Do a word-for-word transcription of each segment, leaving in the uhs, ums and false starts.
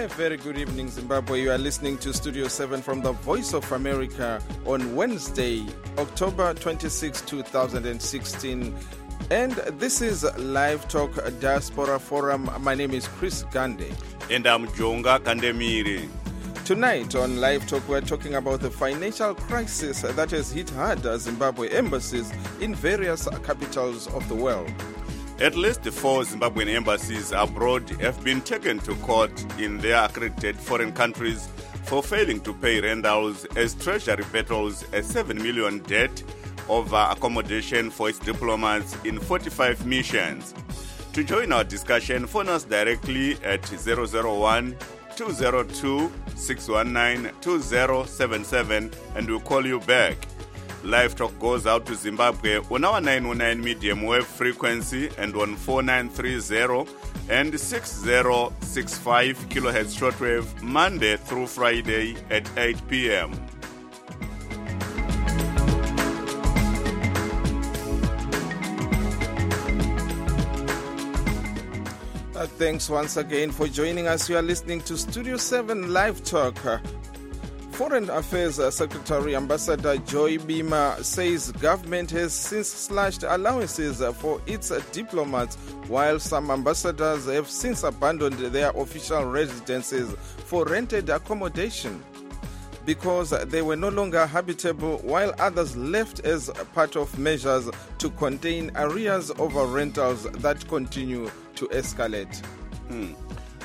A very good evening, Zimbabwe. You are listening to Studio seven from the Voice of America on Wednesday, October twenty-sixth, twenty sixteen. And this is Live Talk Diaspora Forum. My name is Chris Gande. And I'm Jonga Kandemiri. Tonight on Live Talk, we're talking about the financial crisis that has hit hard Zimbabwe embassies in various capitals of the world. At least four Zimbabwean embassies abroad have been taken to court in their accredited foreign countries for failing to pay rentals as Treasury battles a seven million debt over accommodation for its diplomats in forty-five missions. To join our discussion, phone us directly at zero zero one, two zero two, six one nine, two zero seven seven and we'll call you back. Live Talk goes out to Zimbabwe on our nine oh nine medium wave frequency and on four nine three zero and six zero six five kilohertz shortwave Monday through Friday at eight p.m. Uh, thanks once again for joining us. You are listening to Studio seven Live Talk. Uh, Foreign Affairs uh, Secretary Ambassador Joy Bima says government has since slashed allowances uh, for its uh, diplomats, while some ambassadors have since abandoned their official residences for rented accommodation because they were no longer habitable, while others left as part of measures to contain arrears over rentals that continue to escalate. Hmm.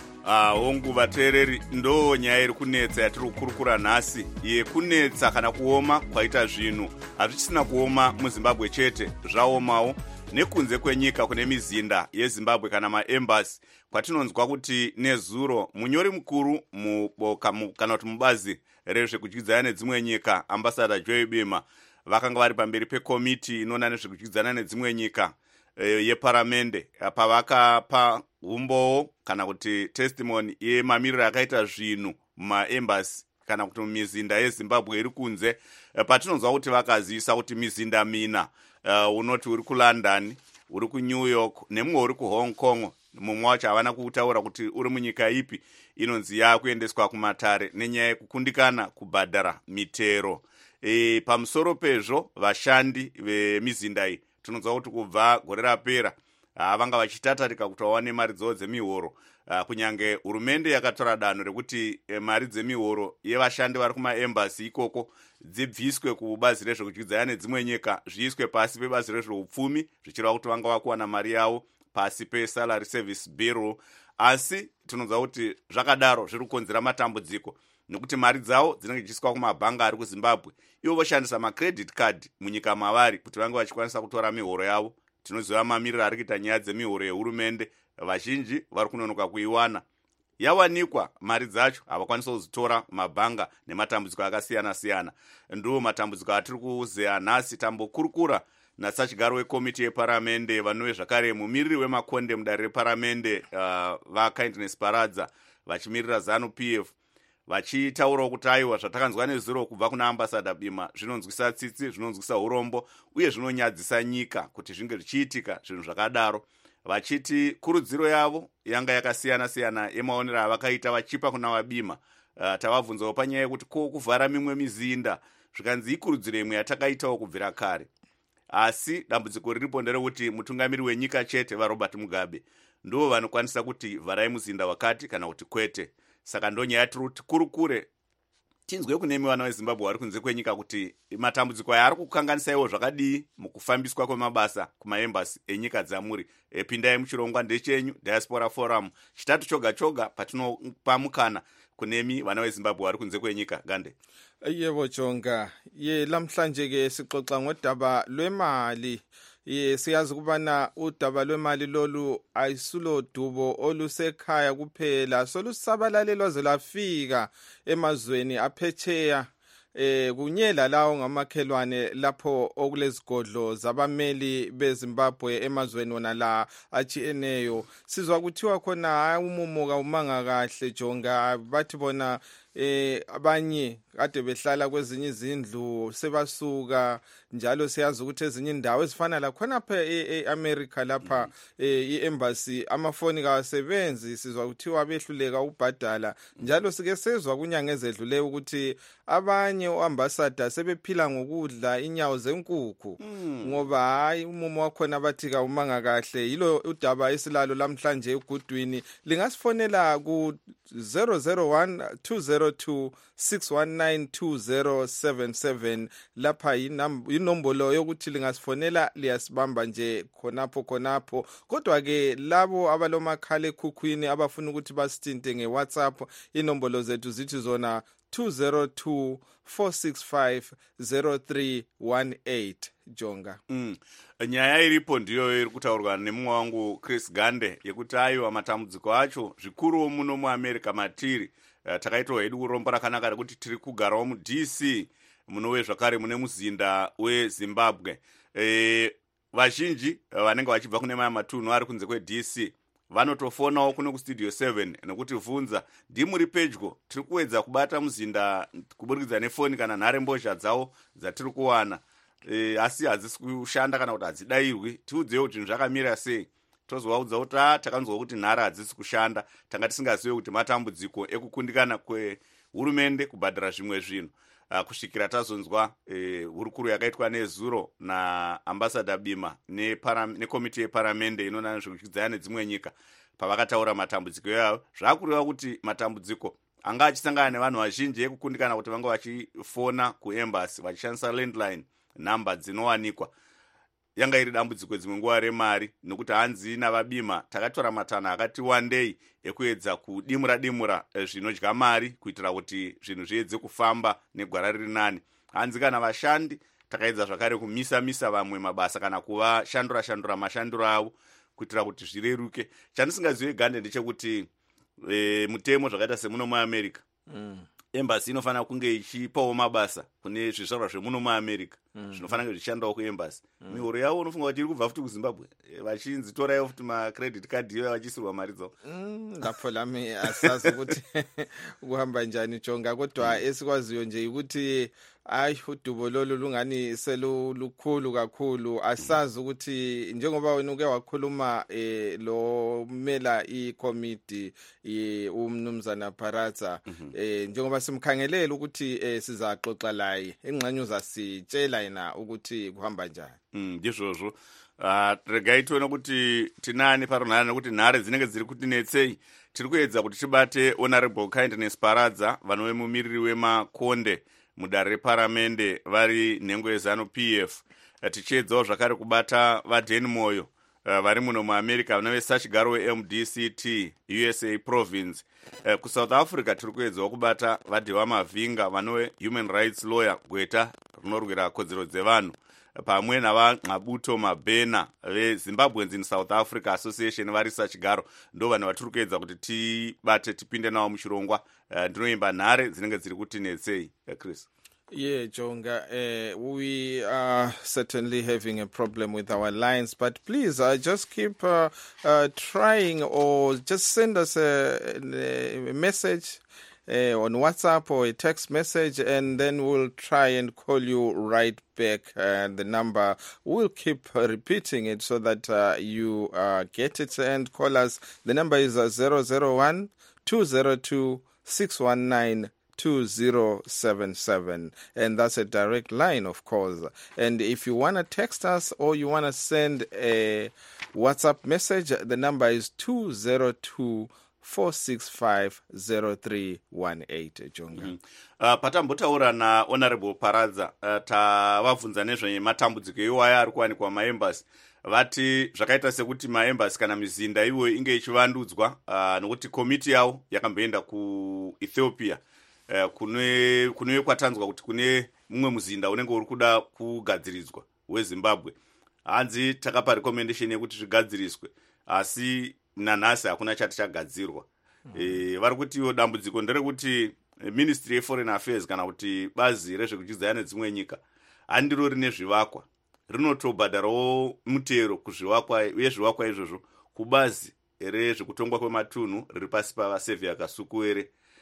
hongu vateereri ndo nyaya iri kunetsa yatiri kukurukura nhasi yekunetsa kana kuoma kwaita zvinhu hazvisina kuoma muzimbabwe chete, zvaomawo nekunze kwenyika kune mizinda yezimbabwe kana maembasi kwatinonzwa kuti nezuro munyori mukuru muboka kana kuti mubazi rezvekudyidzana nedzimwe nyika ambassador Joy Bima vakanga vari pamberi pekomiti inoona nezvekudyidzana nedzimwe nyika yeparamende pavakapa umbowo kana kuti testimony yemamiriro akaita zvinhu mumaembasi kana kuti mumizinda yezimbabwe iri kunze. Patinonzwa kuti vakazivisa kuti mizinda mina, uh, unoti uri kuLondon, uri kuNew York nemumwe uri kuHong Kong, mumwe wacho havana kutaura kuti uri munyika ipi, inonzi yakuendeswa kumatare nenyaya yekukundikana kubhadhara mitero. E, pamusoro pezvo vashandi vemizinda iyi tinonzwa kuti kubva gore rapera vanga vachitatarika kuti vawane mari dzavo dzemihoro. Kunyange hurumende yakatora danho rekuti mari dzemihoro yevashandi vari kumaembasi ikoko dzibviswe kubazi rezvekudyidzana nedzimwe nyika zviiswe pasi pebazi rezveupfumi, zvichireva kuti vanga vakuwana mari yavo pasi pesalary service bureau. Asi tinonzwa kuti zvakadaro zviri kukonzera matambudziko nekuti mari dzavo dzinenge dzichiiswa kumabhanga ari kuZimbabwe, ivo voshandisa macredit card munyika mavari kuti vange vachikwanisa kutora mihoro yavo. Tinoziva mamiriro ari kuita nyaya dzemihoro yehurumende, vazhinji vari kunonoka kuiwana. Yawanikwa mari dzacho havakwanisa kuzitora mabhanga nematambudziko akasiyana siyana. Ndo matambudziko atiri kuzeya nhasi. Tambokurukura nasachigaro wekomiti yeparamende vanove zvakare mumiriri wemakonde mudare reparamende uh, vaKindness Paradza vachimirira ZANU P F vachitaurawo kuti aiwa zvatakanzwa nezuro kubva kuna ambassador Bima zvinonzwisa tsitsi, zvinonzwisa urombo uye zvinonyadzisa nyika kuti zvinge zvichiitika zvinhu zvakadaro. Vachiti kurudziro yavo yanga yakasiyana siyana yemaonero avakaita vachipa kuna vaBima. Uh, tavabvunzawo panyaya yekuti ko kuvhara mimwe mizinda zvikanzi ikurudziro imwe yatakaitawo kubvira kare. Asi dambudziko riripo nderekuti mutungamiri wenyika chete vaRobert Mugabe ndo vanokwanisa kuti vharai muzinda wakati kana kuti kwete. Saka ndo nyaya tiri kuti kurukure tinzwe kune vana veZimbabwe vari kunze kwenyika kuti matambudziko aya ari kukanganisaiwo zvakadii mukufambiswa kwemabasa kumaembasi enyika dzamuri. Pindai muchirongwa ndechenyu Diaspora Forum chitatu choga choga patinopa mukana kunemi vana veZimbabwe vari kunze kwenyika. Gande. Yebo Jonga, ye lamhlanje ke sixoxa ngodaba lwemali. Ye siyazi kubana udaba lwemali lolu ayisulo dubo olusekhaya kuphela, solusabalalelwa zelafika emazweni aphetsheya eh kunyela lawo ngamakhelwane lapho okulezigodlo zabameli beZimbabwe emazweni wona la achiyeneyo. Sizwa kuthiwa khona umumo kaumanga kahle Jonga, bathi bona eh abanye kade behlala kwezinye izindlu sebasuka njalo siyazi ukuthi ezinye indawo ezifana la khonapha e-America lapha i-embassy amafoni kawasebenzi, sizwa kuthiwa behluleka ubhadala, njalo sike sezwa kunyanga ezedlule ukuthi abanye oambassador sebephila ngokudla inyawo zenkukhu ngoba hayi umumo wakhona bathi kawumanga kahle. Yilo udaba esilalo lamhlanje egudwini. Lingasifonela ku zero zero one two zero two six one nine two zero seven seven. Lapha inombolo yokuthi lingasifonela liyasibamba nje khonapho khonapho. Kodwa ke labo abalomakhala ekhukhwini abafuna ukuthi basithinte ngeWhatsApp, inombolo zethu zithi zona two zero two four six five zero three one eight. Jonga. Mm. Nyaya iripo ndiyo iri kutaurwa nemumwe wangu Chris Gande yekuti aiwa matambudziko acho zvikuru muno muAmerica matiri. Uh, takaitwa hedu kurombo rakanaka rekuti tiri kugarawo mu D C munowe zvakare mune muzinda weZimbabwe. E, vazhinji vanenge vachibva kune maya matunhu ari kunze kwe-D C vanotofonawo kuno kustudio seven nekuti vunza ndimuri pedyo, tiri kuwedza kubata muzinda kuburikidza nefoni kana nhare mbozha dzawo dzatiri kuwana. E, asi hadzisi kushanda kana kuti hadzidayirwi. Tiudzewo kuti zvakamira sei. Tozovaudza kuti a takanzwa kuti nhare hadzisi kushanda, tanga tisingazive kuti matambudziko ekukundikana kwehurumende kubhadhara zvimwe zvinhu. Uh, kusvikira tazonzwa eh, hurukuru yakaitwa nezuro naambassador Bima nekomiti yeparamende inoona nezvekuchidzana nedzimwe nyika pavakataura matambudziko yavo, zvakureva kuti matambudziko anga achisangana nevanhu vazhinji ekukundikana kuti vanga vachifona kuembassy vachishandisa landline namba dzinowanikwa. Yanga iri dambudziko dzimwe nguva remari, nokuti hanzi navaBima takatora matanho akati one day ekuedza kudimura dimura zvinodya mari kuitira kuti zvinhu zviedze kufamba negwara riri nani. Hanzi kana vashandi takaedza zvakare kumisa misa vamwe mabasa kana kuva shandura shandura mashanduro avo kuitira kuti zvireruke. Chandisingazive Gande ndechekuti e, mutemo zvakaita semuno muAmerica mm. embassy inofanira kunge ichipawo mabasa kune zvizvarwa zvemuno muAmerica mm. zvinofanira zvichishandawo kuembassy. mm. Mihoro yavo unofunga kuti iri kubva futi kuZimbabwe vachinzi torayo futi macredit card iyo vachisirwa mari dzavo. Ngapholami asazi ukuthi kuhamba njani Jonga, kodwa esikwaziyo nje ukuthi ayi udubo lolu lungani selulukhulu kakhulu. Asazi ukuthi njengoba wena uke wakhuluma eh, lo mela ikomiti umnumzana Paradza eh, njengoba simkhangelela ukuthi eh, sizaxoxa laye engxenye uzasitshela yena ukuthi kuhamba njani. Mm, ndizvozvo. Uh, regai tione kuti tinani paronhana nekuti nhare dzinenge dziri kutinetsei. Tiri kuedza kuti tibate Honorable Kindness Paradza vanove mumiriri wemakonde mudare reparamende vari nhengo yeZanu-P F. Uh, tichiedzawo zvakare kubata vaDen Moyo uh, vari muno muAmerica vanove sachigaro we-M D C T U S A province. Uh, kuSouth Africa tiri kuedzawo kubata vaDewa Mavhinga vanove human rights lawyer gweta rinorwira kodzero dzevanhu, pamwe navaNxabuto Mabhena veZimbabweans in South Africa Association vari sachigaro. Ndo vanhu vatiri kuedza kuti tibate tipinde navo muchirongwa. Uh, ndinoimba nhare dzinenge dziri kutinetsei. uh, Chris. Yeah, Jonga, uh, we are certainly having a problem with our lines, but please uh, just keep uh, uh, trying, or just send us a, a message uh, on WhatsApp or a text message, and then we'll try and call you right back. And the number, we'll keep uh, repeating it so that uh, you uh, get it and call us. The number is uh, zero zero one two zero two six one nine two zero seven seven, and that's a direct line, of course. And if you want to text us or you want to send a WhatsApp message, the number is two zero two four six five zero three one eight. Jonga. Mm-hmm. Uh, patambotaura na Honorable Paradza uh, tavabvunza nezvematambudziko iwaya ari kuwanikwa maembassy. Vati zvakaita sekuti maembassy kana mizinda iwo inge ichivandudzwa uh, nokuti komiti yavo yakamboenda kuEthiopia. Uh, kune kune kwatanzwa kuti kune mumwe muzinda unenge uri kuda kugadziridzwa weZimbabwe. Hanzi takapa recommendation yekuti zvigadziriswe, asi nanhasi hakuna chati chagadzirwa. mm. E, vari kuti iwo dambudziko nderekuti Ministry of Foreign Affairs kana kuti bazi rezvekuchidzana nedzimwe nyika handiro rine zvivakwa, rinotobhadharawo mutero kuzvivakwa uye zvivakwa izvozvo kubazi rezvekutongwa kwematunhu riri pasi pavasevhi akasukuwere.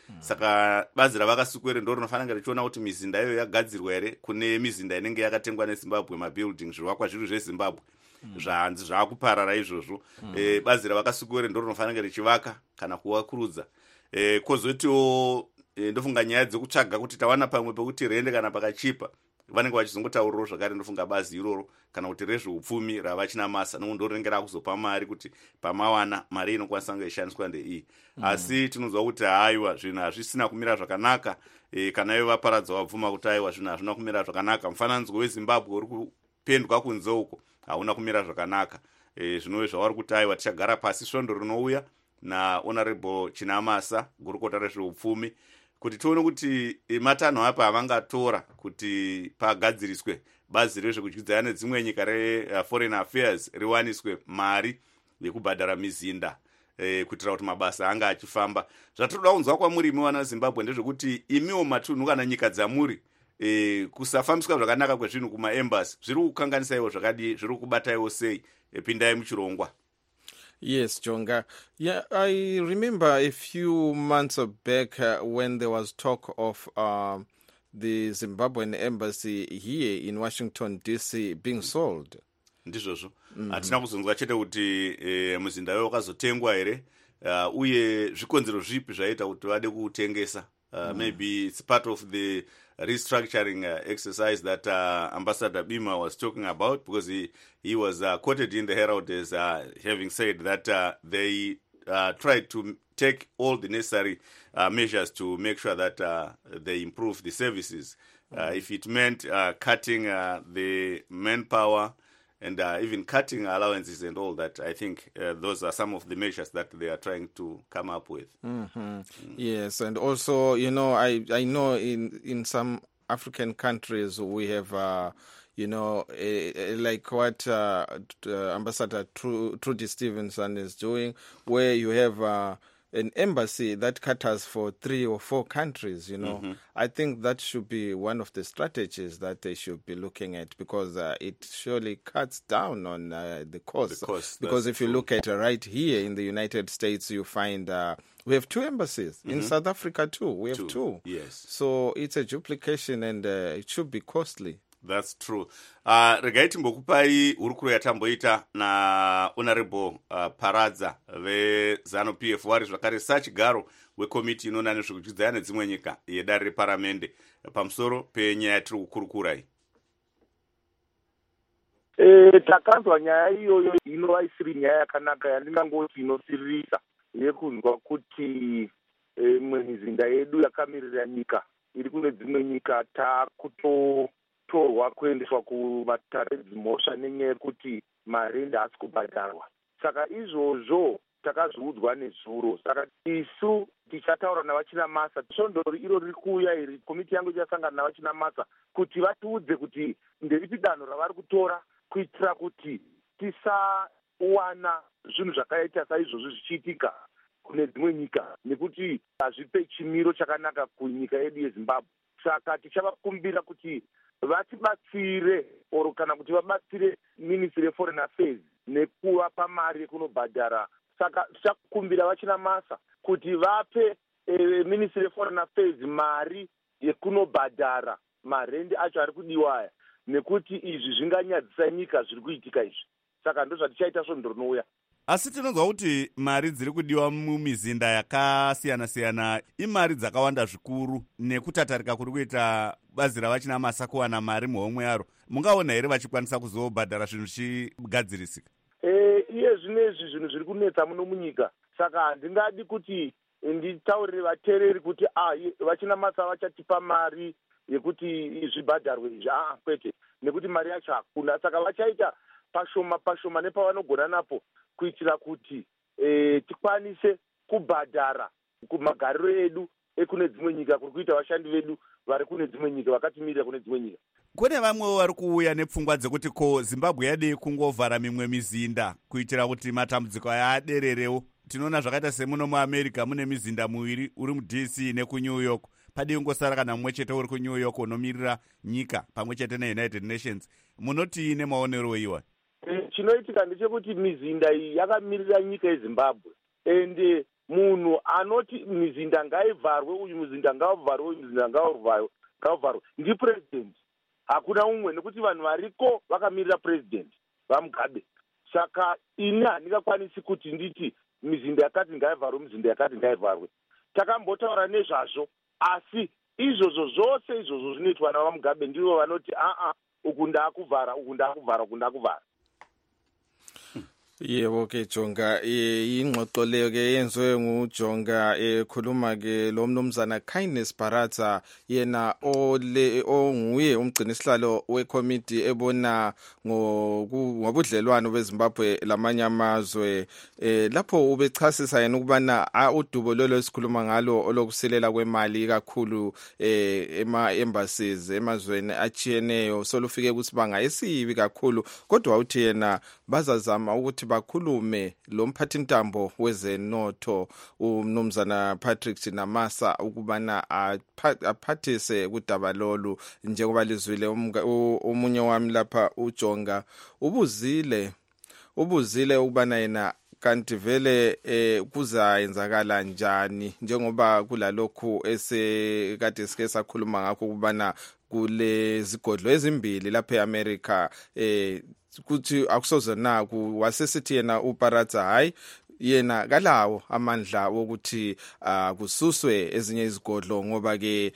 mm. Saka bazi ravakasukwere ndo rinofanira richiona kuti mizinda iyoyo yagadzirwa here kune mizinda inenge yakatengwa neZimbabwe, mabuilding zvivakwa zviri zveZimbabwe mm. zvanzi zvaakuparara izvozvo mm. e, bazi ravakasukwere ndo rinofanira richivaka kana kuvakurudza. e, kozotiwo e, ndofunga nyaya dzekutsvaga kuti tawana pamwe pekuti rende kana pakachipa vanenge vachizongotaurirawo zvakare. Ndofunga bazi iroro kana kuti rezveupfumi ravachina masa nondorengera kuzopa mari kuti pamawana mari inokwanisa kunge ishandiswa ndeiyi mm. asi tinonzwa kuti haiwa zvinhu hazvisina kumira zvakanaka. e, kana ivo vaparadza wabvuma kuti aiwa zvinhu hazvina kumira zvakanaka. Mufananidzo weZimbabwe uri kupendwa kunze uko hauna kumira zvakanaka. e, zvinove zvavari kuti aiwa tichagara pasi svondo rinouya nahonorable Chinamasa, gurukota rezveupfumi, kuti tione kuti matanho apa avangatora kuti pagadziriswe bazi rezvekudyidzana nedzimwe nyika reForeign Affairs riwaniswe mari yekubhadhara mizinda e, kuitira kuti mabasa anga achifamba. Zvatoda kunzwa kwamuri imi wana Zimbabwe ndezvekuti imiwo matunhu kana nyika dzamuri e, kusafambiswa zvakanaka kwezvinhu kumaembassy zviri kukanganisa iwo zvakadi, zviri kubata iwo sei? e, pindai muchirongwa. Yes, Jonga. Yeah, I remember a few months back uh, when there was talk of uh, the Zimbabwean embassy here in Washington, D C being sold. Ndizvozvo. Hatina kuzonzwa chete kuti e, muzinda iwoyo wakazotengwa here uh, uye zvikonzero zvipi zvaita kuti vade kuutengesa. Uh, mm. Maybe it's part of the restructuring uh, exercise that uh, Ambassador Bima was talking about, because he, he was uh, quoted in the Herald as uh, having said that uh, they uh, tried to take all the necessary uh, measures to make sure that uh, they improve the services. Mm. Uh, if it meant uh, cutting uh, the manpower and uh, even cutting allowances and all that, I think uh, those are some of the measures that they are trying to come up with. Mm-hmm. Mm. Yes, and also, you know, I, I know in, in some African countries we have, uh, you know, a, a, like what uh, uh, Ambassador Tru- Trudy Stevenson is doing, where you have uh, an embassy that caters for three or four countries, you know. Mm-hmm. I think that should be one of the strategies that they should be looking at, because uh, it surely cuts down on uh, the cost. The cost because if you look at uh, right here in the United States, you find uh, we have two embassies. Mm-hmm. In South Africa too, we have two. two. Yes. So it's a duplication and uh, it should be costly. That's true. Uh, regai timbokupai hurukuro yatamboita na Honorable uh, Paradza veZanu P F vari zvakare sachigaro wekomiti inoona nezvekudyidzana nedzimwe nyika yedare reparamende pamusoro penyaya yatiri kukurukurai. E, takanzwa nyaya iyoyo inova isiri nyaya yakanaka yandingangoti inosiririsa yekunzwa kuti imwe e, mizinda yedu yakamirira nyika iri kune dzimwe nyika takuto torwa kuendeswa kumatare-dzimhosva nenyaya yekuti marende haasi kubhadharwa. Saka izvozvo takazviudzwa nezuro. Saka isu tichataura navachinamasa, svondoro iro riri kuuya iri, komiti yangu ichasangana navachinamasa kuti vatiudze kuti nderipi danho ravari kutora kuitira kuti tisawana zvinhu zvakaita saizvozvo zvichiitika kune dzimwe nyika, nekuti hazvipe chimiro chakanaka kunyika yedu yeZimbabwe. Saka tichavakumbira kuti vatibatsire oro kana kuti vabatsire Ministry yeForeign Affairs nekuvapa mari yekunobhadhara. Saka tichakumbira vachinamasa kuti vape e, Ministry yeForeign Affairs mari yekunobhadhara marende acho ari kudiwa aya, nekuti izvi zvinganyadzisa nyika zviri kuitika izvi. Saka ndo zvatichaita svondo rinouya. Asi tinonzwa kuti mari dziri kudiwa mumizinda yakasiyana-siyana imari dzakawanda zvikuru, nekutatarika kuri kuita bazi ravachinamasa kuwana mari muhomwe yaro. Mungaona here vachikwanisa kuzobhadhara zvinhu zvichigadzirisika? E, iye zvinezvi zvinhu zviri kunetsa muno munyika. Saka handingadi kuti nditaurire vateereri kuti ah, vachinamasa vachatipa mari yekuti zvibhadharwe izvi. Ah, kwete, nekuti mari yacho hakuna. Saka vachaita pashoma pashoma nepavanogona napo kuitira kuti e, tikwanise kubhadhara kumagariro edu ekune dzimwe nyika, kuri kuita vashandi vedu vari kune dzimwe nyika, vakatimirira kune dzimwe nyika. Kune vamwe vari kuuya nepfungwa dzekuti ko Zimbabwe yadei kungovhara mimwe mizinda kuitira kuti matambudziko aya adererewo. Tinoona zvakaita semuno muAmerica mune mizinda miviri, uri muD C nekuNew York. Padei kungosara kana mumwe chete uri kuNew York unomirira nyika pamwe chete neUnited Nations. Munoti nemaonero iwa? Chinoitika ndechekuti mizinda iyi yakamirira nyika yeZimbabwe, ende munhu anoti mizinda ngaivharwe, uyu muzinda ngavharwe, uyu muzinda ngavharwe ndipurezidendi. Hakuna umwe, nekuti vanhu variko vakamirira purezidendi vaMugabe. Saka ini handingakwanisi kuti nditi mizinda yakati ngaivharwe, mizinda yakati ngaivharwe. Takambotaura nezvazvo, asi izvozvo zvose izvozvo zvinoitwa navaMugabe ndivo vanoti aa uku ndakuvhara, uku ndakuvhara, uku ndakuvhara. Yebo ke Jonga, ingxoxo leyo ke yenziwe nguJonga ekhuluma ke lo mnumzana Kindness Barata, yena ole onguye umgcini sihlalo wekomiti ebona ngobudlelwano beZimbabwe lamanye amazwe. Eh lapho ubechasisa yena ukubana udubo lolo esikhuluma ngalo olokusilela kwemali kakhulu eh ema embassies emazweni achiyeneyo solufike kusibanga esibi kakhulu, kodwa uthi yena bazazama ukuthi bakhulume lo mphathintambo wezenotho umnumzana Patrick Chinamasa ukubana aphathise kudaba lolu. Njengoba lizwile omunye wami lapha uJonga ubuzile ubuzile ukubana yena kanti vele eh kuzayenzakala njani, njengoba kulalokhu esekade sike sakhuluma ngakho ukubana kule zigodlo ezimbili lapha eAmerica eh kuthi akusoze na wasesithi yena uParata hayi yena kalawo amandla wokuthi kususwe ezinye izigodlo, ngoba ke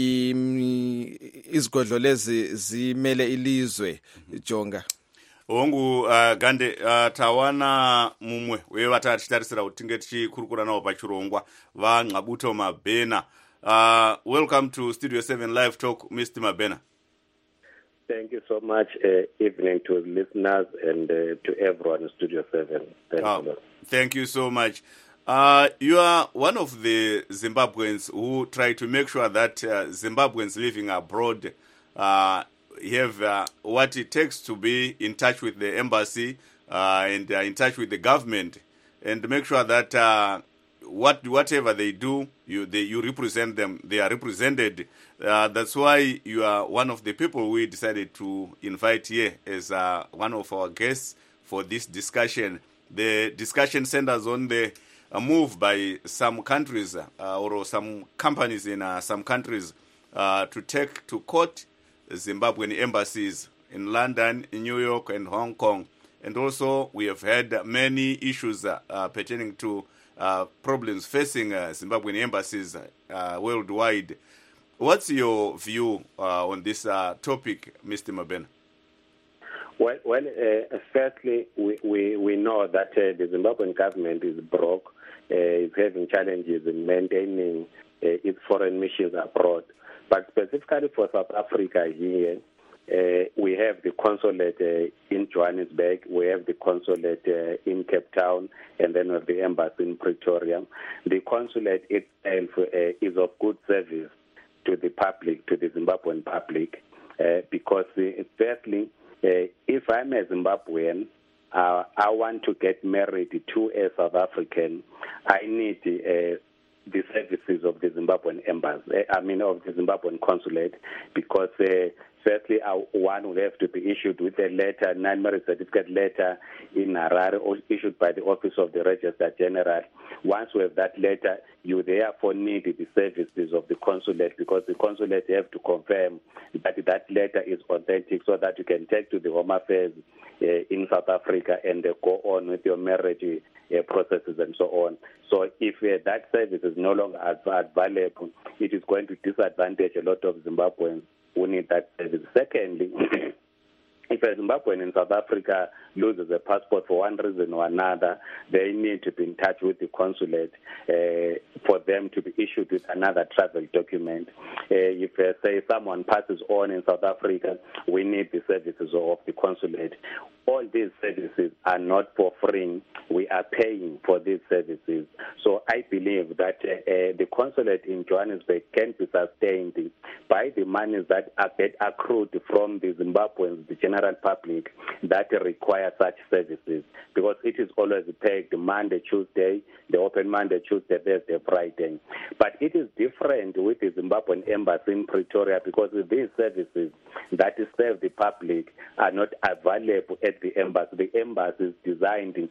izigodlo lezi zimele ilizwe. Jonga hongu uh, gande uh, tawana mumwe wevatatichitarisira kuti tinge tichikurukura nawo pachirongwa vaNxabuto Mabhena. Uh, welcome to Studio seven Live Talk, Mister Mabhena. Thank you so much. Uh, evening to listeners and uh, to everyone in Studio seven. Thank oh, you. Thank you so much. Uh, you are one of the Zimbabweans who try to make sure that uh, Zimbabweans living abroad uh, have uh, what it takes to be in touch with the embassy uh, and uh, in touch with the government, and make sure that uh, what whatever they do, you they, you represent them. They are represented. Uh, that's why you are one of the people we decided to invite here as uh, one of our guests for this discussion. The discussion centers on the uh, move by some countries uh, or some companies in uh, some countries uh, to take to court Zimbabwean embassies in London, in New York, and Hong Kong. And also we have had many issues uh, uh, pertaining to uh, problems facing uh, Zimbabwean embassies uh, worldwide. What's your view uh, on this uh, topic, Mister Mabhena? Well, well uh, firstly, we, we, we know that uh, the Zimbabwean government is broke, uh, is having challenges in maintaining uh, its foreign missions abroad. But specifically for South Africa here, uh, we have the consulate uh, in Johannesburg, we have the consulate uh, in Cape Town, and then we have the embassy in Pretoria. The consulate itself uh, is of good service to the public, to the Zimbabwean public, uh, because uh, firstly, uh, if I'm a Zimbabwean, uh, I want to get married to a South African, I need uh, the services of the Zimbabwean embassy, I mean of the Zimbabwean consulate, because uh, firstly, uh, one would have to be issued with a letter, non-marriage certificate letter in Harare, or issued by the Office of the Registrar General. Once we have that letter, you therefore need the services of the consulate, because the consulate have to confirm that that letter is authentic, so that you can take to the Home Affairs uh, in South Africa and uh, go on with your marriage uh, processes and so on. So if uh, that service is no longer available, it is going to disadvantage a lot of Zimbabweans who need that service. Secondly, if a Zimbabwean in South Africa loses a passport for one reason or another, they need to be in touch with the consulate uh, for them to be issued with another travel document. Uh, if, uh, say, someone passes on in South Africa, we need the services of the consulate. All these services are not for free. We are paying for these services. So I believe that uh, uh, the consulate in Johannesburg can be sustained by the monies that are get accrued from the Zimbabweans, the general public, that require such services, because it is always paid Monday, Tuesday, the open Monday, Tuesday, Thursday, Friday. But it is different with the Zimbabwean embassy in Pretoria, because these services that serve the public are not available at the embassy. The embassy is designed to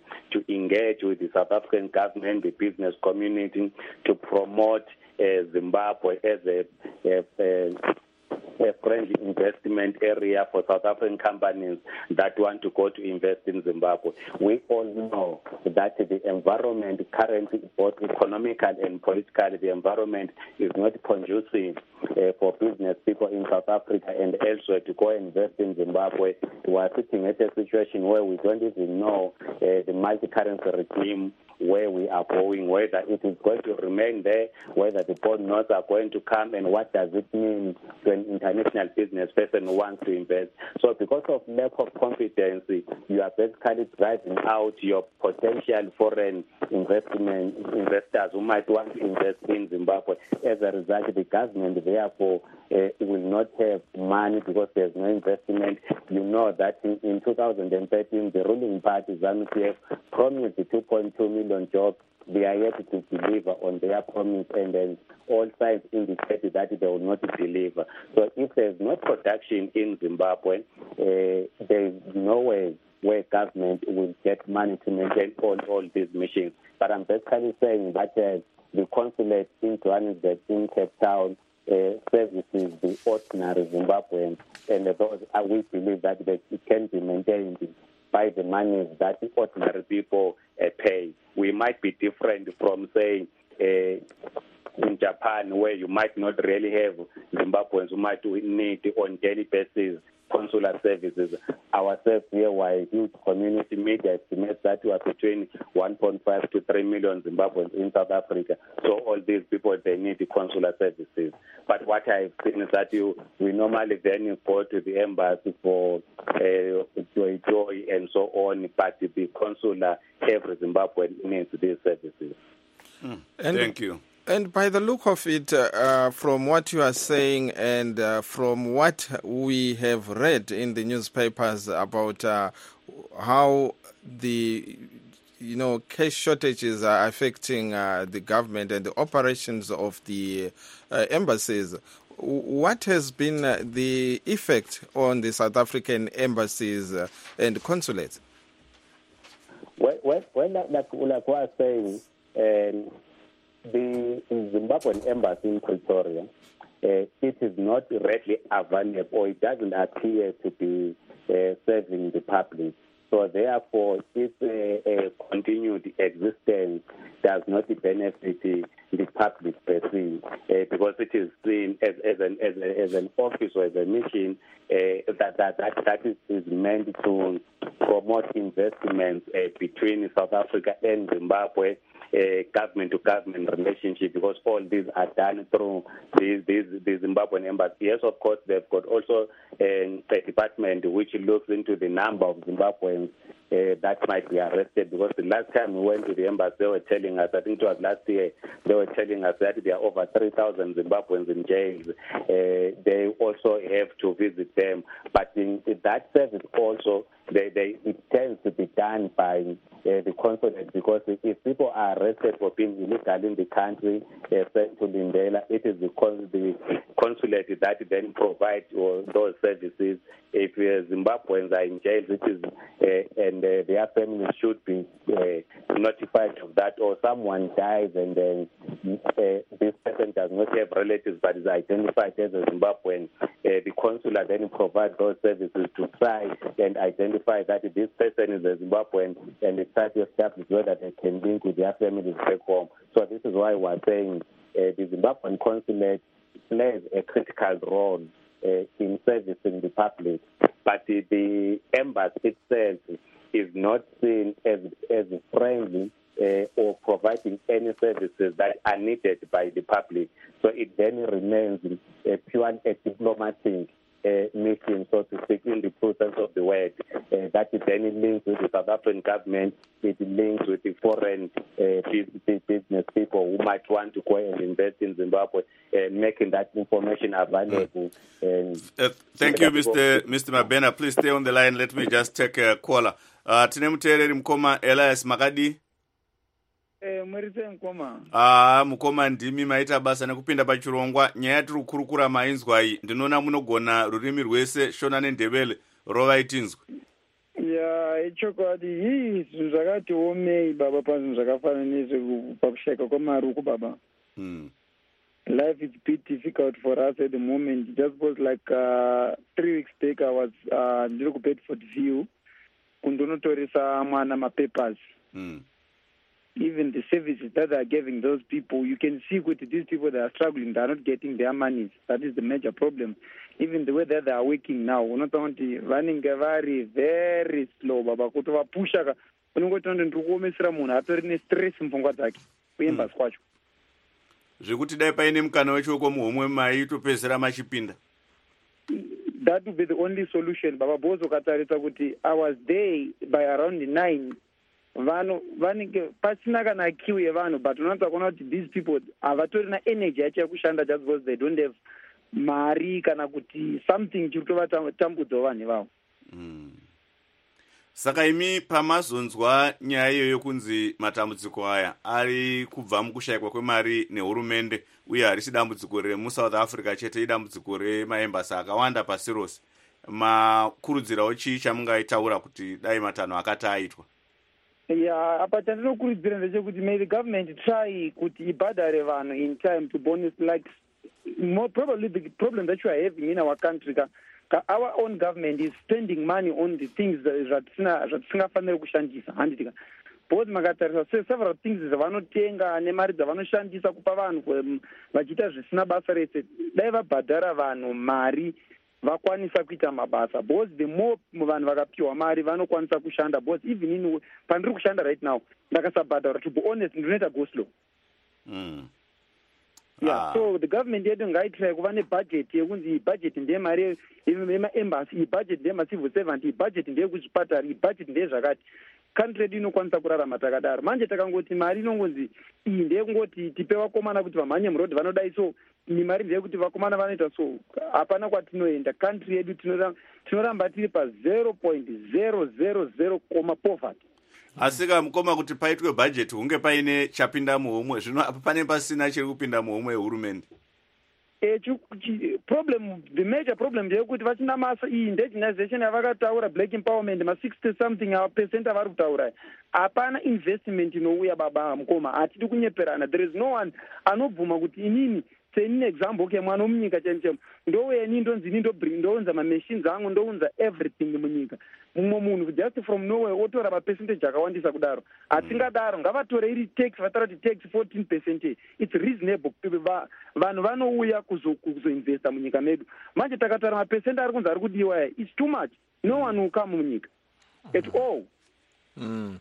engage with the South African government, the business community, to promote uh, Zimbabwe as a, a, a a friendly investment area for South African companies that want to go to invest in Zimbabwe. We all know that the environment currently, both economically and politically, the environment is not conducive uh, for business people in South Africa and elsewhere to go invest in Zimbabwe. We are sitting at a situation where we don't even know uh, the multi-currency regime, where we are going, whether it is going to remain there, whether the bond notes are going to come, and what does it mean to an international business person who wants to invest. So because of lack of confidence, you are basically driving out your potential foreign investment investors who might want to invest in Zimbabwe. As a result, the government, therefore, uh, will not have money because there's no investment. You know that in, in two thousand thirteen, the ruling party, ZANU-P F, promised two point two million jobs. They are yet to deliver on their promise, and then all sides indicate that they will not deliver. So if there's no production in Zimbabwe, uh, there's no way where government will get money to maintain all, all these missions. But I'm basically saying that uh, the consulate in Johannesburg, in Cape Town, uh, services the ordinary Zimbabweans, and those uh, we believe that they, it can be maintained by the money that the ordinary people uh, pay. We might be different from, say, uh, in Japan, where you might not really have Zimbabweans who might need on daily basis consular services. Ourselves here, why huge community media estimates that we are between one point five to three million Zimbabweans in South Africa. So all these people, they need the consular services. But what I've seen is that you, we normally then go to the embassy for uh, joy, joy and so on, but the consular, every Zimbabwean needs these services. Hmm. Thank you. And by the look of it, uh, from what you are saying and uh, from what we have read in the newspapers about uh, how the you know cash shortages are affecting uh, the government and the operations of the uh, embassies, what has been uh, the effect on the South African embassies uh, and consulates? Well, well, well like, like I was saying, um, the Zimbabwean embassy in Pretoria, uh, it is not readily available, or it doesn't appear to be uh, serving the public. So therefore, its uh, uh, continued existence does not benefit the public per se, uh, because it is seen as, as, an, as, a, as an office or as a mission uh, that, that, that, that is, is meant to promote investments uh, between South Africa and Zimbabwe, uh, government-to-government relationship, because all these are done through the, the, the Zimbabwean embassy. Yes, of course, they've got also uh, a department which looks into the number of Zimbabweans Uh, that might be arrested, because the last time we went to the embassy, they were telling us, I think it was last year, they were telling us that there are over three thousand Zimbabweans in jails. Uh, they also have to visit them. But in, in that service also, they, they, it tends to be done by uh, the consulate, because if people are arrested for being illegal in the country, uh, sent to Lindela, it is the, the consulate that then provides uh, those services. If uh, Zimbabweans are in jail, it is uh, and uh, their families should be uh, notified of that, or someone dies and then uh, this person does not have relatives but is identified as a Zimbabwean, uh, the consular then provides those services to try and identify that this person is a Zimbabwean, and they try to establish whether they can link with their families back home. So this is why we're saying uh, the Zimbabwean consulate plays a critical role uh, in servicing the public, but the, the embassy itself is not seen as as friendly uh, or providing any services that are needed by the public. So it then remains a pure a diplomatic uh, mission, so to speak, in the true sense of the word. Uh, that it then links with the South African government, it links with the foreign uh, business people who might want to go and invest in Zimbabwe, uh, making that information available. And uh, thank you, Mister Mister Mabena. Please stay on the line. Let me just take a caller. Uh, tine muteereri mukoma Elias Makadi. Eh, mwerise mukoma. Ah, mukoma ndimi maita basa nekupinda pachirongwa. Nyaya tiri kukurukura mainzwa iyi. Ndinoona munogona rurimi rwese Shona neNdebele rova itinzwe. ya ichokwadi yii zvinhu zvakati omei baba panzvinhu zvakafana nezvekupakushayika kwemari uku baba. mm. Life is a bit difficult for us at the moment. Just was like uh, three weeks back I was uh, ndiri kuBedford View kundonotoresa mwana mapapers. mm. Even the services that they are giving those people, you can see that these people that are struggling, they are not getting their money. That is the major problem. Even the way that they are working now, we're not only running very, very slow. Baba, kuti vapusha, unongoti ndiri kuomesera munhu atori nestress mupfungwa dzake kuembasi kwacho. Zvekuti dai paine mukana wechoko muhomwe maitopedzera machipinda. That would be the only solution. Baba Bozo katarisa kuti I was there by around nine. Vano vanenge pasina kana queue yevanhu, but unowanza kuona kuti these people havatori na energy yacho yekushanda just because they don't have mari kana kuti something chiri kutovatambudzawo vanhu ivavo. mm. Saka imi pamazonzwa nyaya iyo yokunzi matambudziko aya ari kubva mukushayikwa kwemari nehurumende uye harisi dambudziko remuSouth Africa chete, idambudziko remaembasi akawanda pasi rose, makurudzirawo chii chamungaitaura kuti dai matanho akati aitwa? Yeah, apa chandinokurudzira ndechekuti may the government try kuti ibhadhare vanhu in time to bonus, like more probably the problem that you are having in our country ka, ka our own government is spending money on the things zvatisingafaniri kushandisa handitika because makatarisa several things zvavanotenga nemari dzavanoshandisa kupa vanhu vachiita zvisina basa rese, dai vabhadhara vanhu mari vakwanisa kuita mabasa, because the more vanhu vakapiwa mari vanokwanisa kushanda, because even in pandiri kushanda right now ndakasabhadhara, to be honest ndinoita go slow. mm. Yeah, ah. So the government yedu ngaitry kuva nebudget yekunzi budget ndeyemari yemaembassy, iyi budget ndeyemacivil servant, iyi budget ndeyekuzvipatara, iyi budget ndeyezvakati. Country yedu inokwanisa kurarama takadaro. Manje takangoti mari inongonzi iyi ndeyekungoti tipe vakomana kuti vamhanye murodhi vanodai, so ni mari ndeyekuti vakomana vanoita so, hapana kwatinoenda. Country yedu tinoramba tiri pa zero point zero zero zero koma poverty. Asika mukoma kuti paitwe budget hunge paine chapinda muhomwe, zvino apa pane pasina chiri kupinda muhomwe yehurumende. Eh, problem, the major problem ndeyekuti vachina masa iyi indigenization yavakataura, black empowerment, ma sixty something our percent avari kutaura, hapana investment inouya baba mukoma, hatidi kunyeperana. There is no one anobvuma kuti inini senine example ke mwana munyika chemchem ndouya ini ndonzi ini ndounza mamachines angu, ndounza everything munyika. Mumwe munhu just from nowhere otora mapercentage akawandisa kudaro, hatingadaro. Ngavatore iri tax, vatara kuti tax fourteen percent, it's reasonable. Vanhu vanouya kuzoinvesta munyika medu. Manje takatara mapercent ari kunzi ari kudiwa, it's too much. No one will come munyika at all. mm.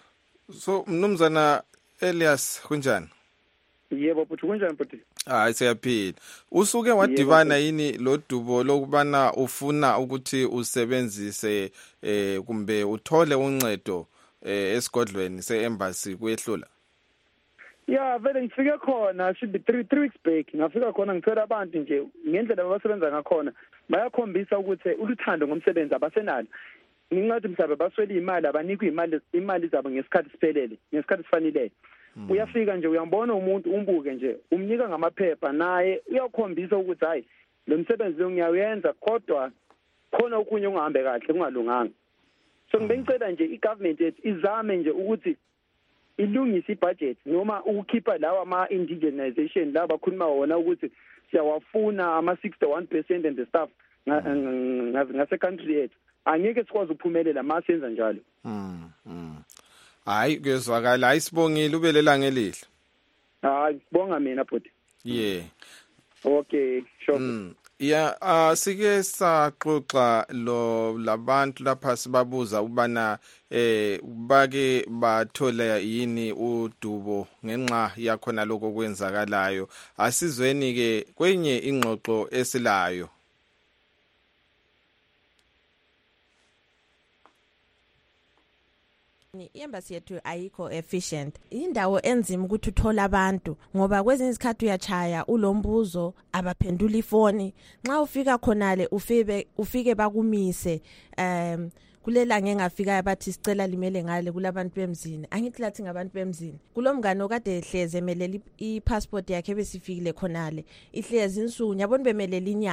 So mnumzana Elias kunjani? Yebo futhi kunjani futhi? Hayi siyaphila. Usuke wadivana yini lo dubo lokubana ufuna ukuthi usebenzise eh kumbe uthole uncedo eh esigodlweni seembassy kuyehlula? Yeah, vele ngifike khona should be three three weeks back. Ngafika khona ngithola abantu nje ngendlela abasebenza ngakhona bayakhombisa ukuthi uluthando ngomsebenzi abasenalo. Ngingathi mhlawumbe baswele imali, abanikwe imali imali zabo ngesikhathi siphelele, ngesikhathi sifanele. Mm. Uyafika nje uyambona umuntu umbuke nje umnika ngamaphepha, naye uyakhombisa ukuthi hayi lo msebenzi lo ngiyawenza kodwa khona okunye ungahambe kahle kungalunganga. So ngibengicela nje igovernment yethu izame nje ukuthi ilungise ibudget noma ukukhipha lawa ama indigenization la bakhuluma wona ukuthi siyawafuna ama sixty-one percent and the stuff ngase country yethu. Angeke sikwazi ukuphumelela masenza njalo. Mm. mm. Hayi kezwakala, ayisibongile ubelela ngelihle. Hayi sibonga mina futhi. Yeah. Okay, sure. Mm. Yeah, uh sike saxoxa lo labantu lapha sibabuza ubana eh bake bathola yini udubo ngenxa yakhona lokho kwenzakalayo. Asizweni ke kwenye ingxoxo esilayo. I-embassy yethu ayikho efficient. Indawo enzima ukuthi uthola abantu ngoba kwezinye izikhathi uyachaya ulombuzo abaphendula ifoni. Nxa ufika khonale ufike ufike bakumise um kulela ngengafika abathi sicela limele ngale kulabantu bemzini. Angithi lathi ngabantu bemzini. Kulomngane okade ehleze emelele i-passport yakhe besifikile khonale. Ihlezi insuku yabona bemelele inyanga.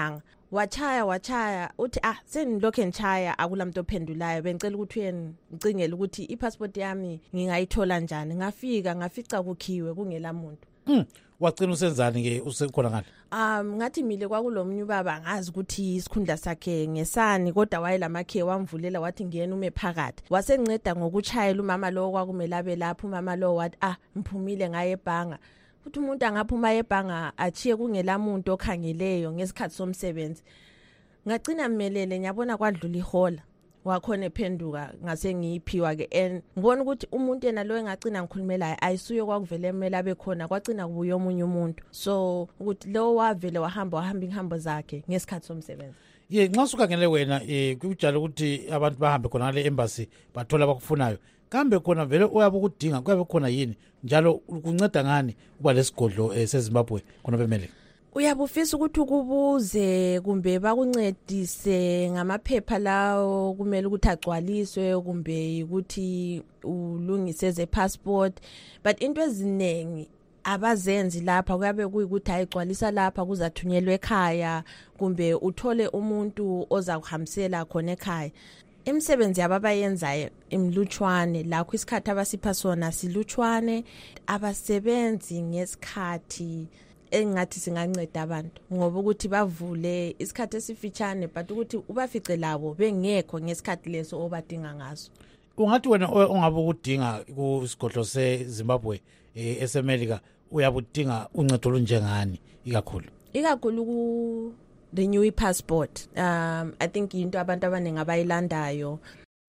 wachaya wachaya uthi ah senilokho enchaya akulamuntu ophendulayo bengicela ukuthi uyeni ngicingele ukuthi ipassport yami ngingayithola njani ngafika ngafica kukhiwe kungela muntu mm wacina usenzani ke usekhona ngani um ngathi mile kwakulomnye ubaba ngazi ukuthi isikhundla sakhe ngesani kodwa wayelamakhe wamvulela wathi ngiyena ume phakathi wasenceda ngokuchayela umama lo kwakumele abe lapho umama lo wathi ah ngiphumile ngaye ebhanga uthi umuntu angaphuma ebhanga achiye kungela muntu okhangeleyo ngesikhathi somsebenzi ngacina mmelele nyabona kwadlula ihola wakhona ephenduka ngase ngiyiphiwa ke en ngibona ukuthi umuntu yena lo engacina ngikhulumela ayisuye kwakuvele emela bekhona kwacina kubuye omunye umuntu so ukuthi lo wavele wahamba wahamba inhambo zakhe ngesikhathi somsebenzi ye nxa sukhangele wena eh kujalo ukuthi abantu bahambe khona le embassy bathola abakufunayo kambe khona vele uyabe ukudinga kuyabe khona yini njalo kunceda ngani kuba lesigodlo seZimbabwe khona bemele uyabufisa ukuthi ukubuze kumbe bakuncedise ngamaphepha lawo kumele ukuthi agcwaliswe kumbe ukuthi ulungise ze passport but into ezinengi abazenzi lapha kuyabe kuyikuthi ayigcwalisa lapha kuzathunyelwa ekhaya kumbe uthole umuntu oza kuhambisela khona ekhaya imisebenzi yababayenzayo imlutshwane lakho isikhathi abasipha sona silutshwane abasebenzi ngesikhathi engathi singanceda abantu ngoba ukuthi bavule isikhathi esifitshane but ukuthi ubafice labo bengekho ngesikhathi leso obadinga ngaso ungathi wena ongabe ukudinga kusigodlo seZimbabwe eSamelika uyabudinga uncedo olunjengani ikakhulu ikakhulu ku renew i-passport um I think into abantu abaningi abayilandayo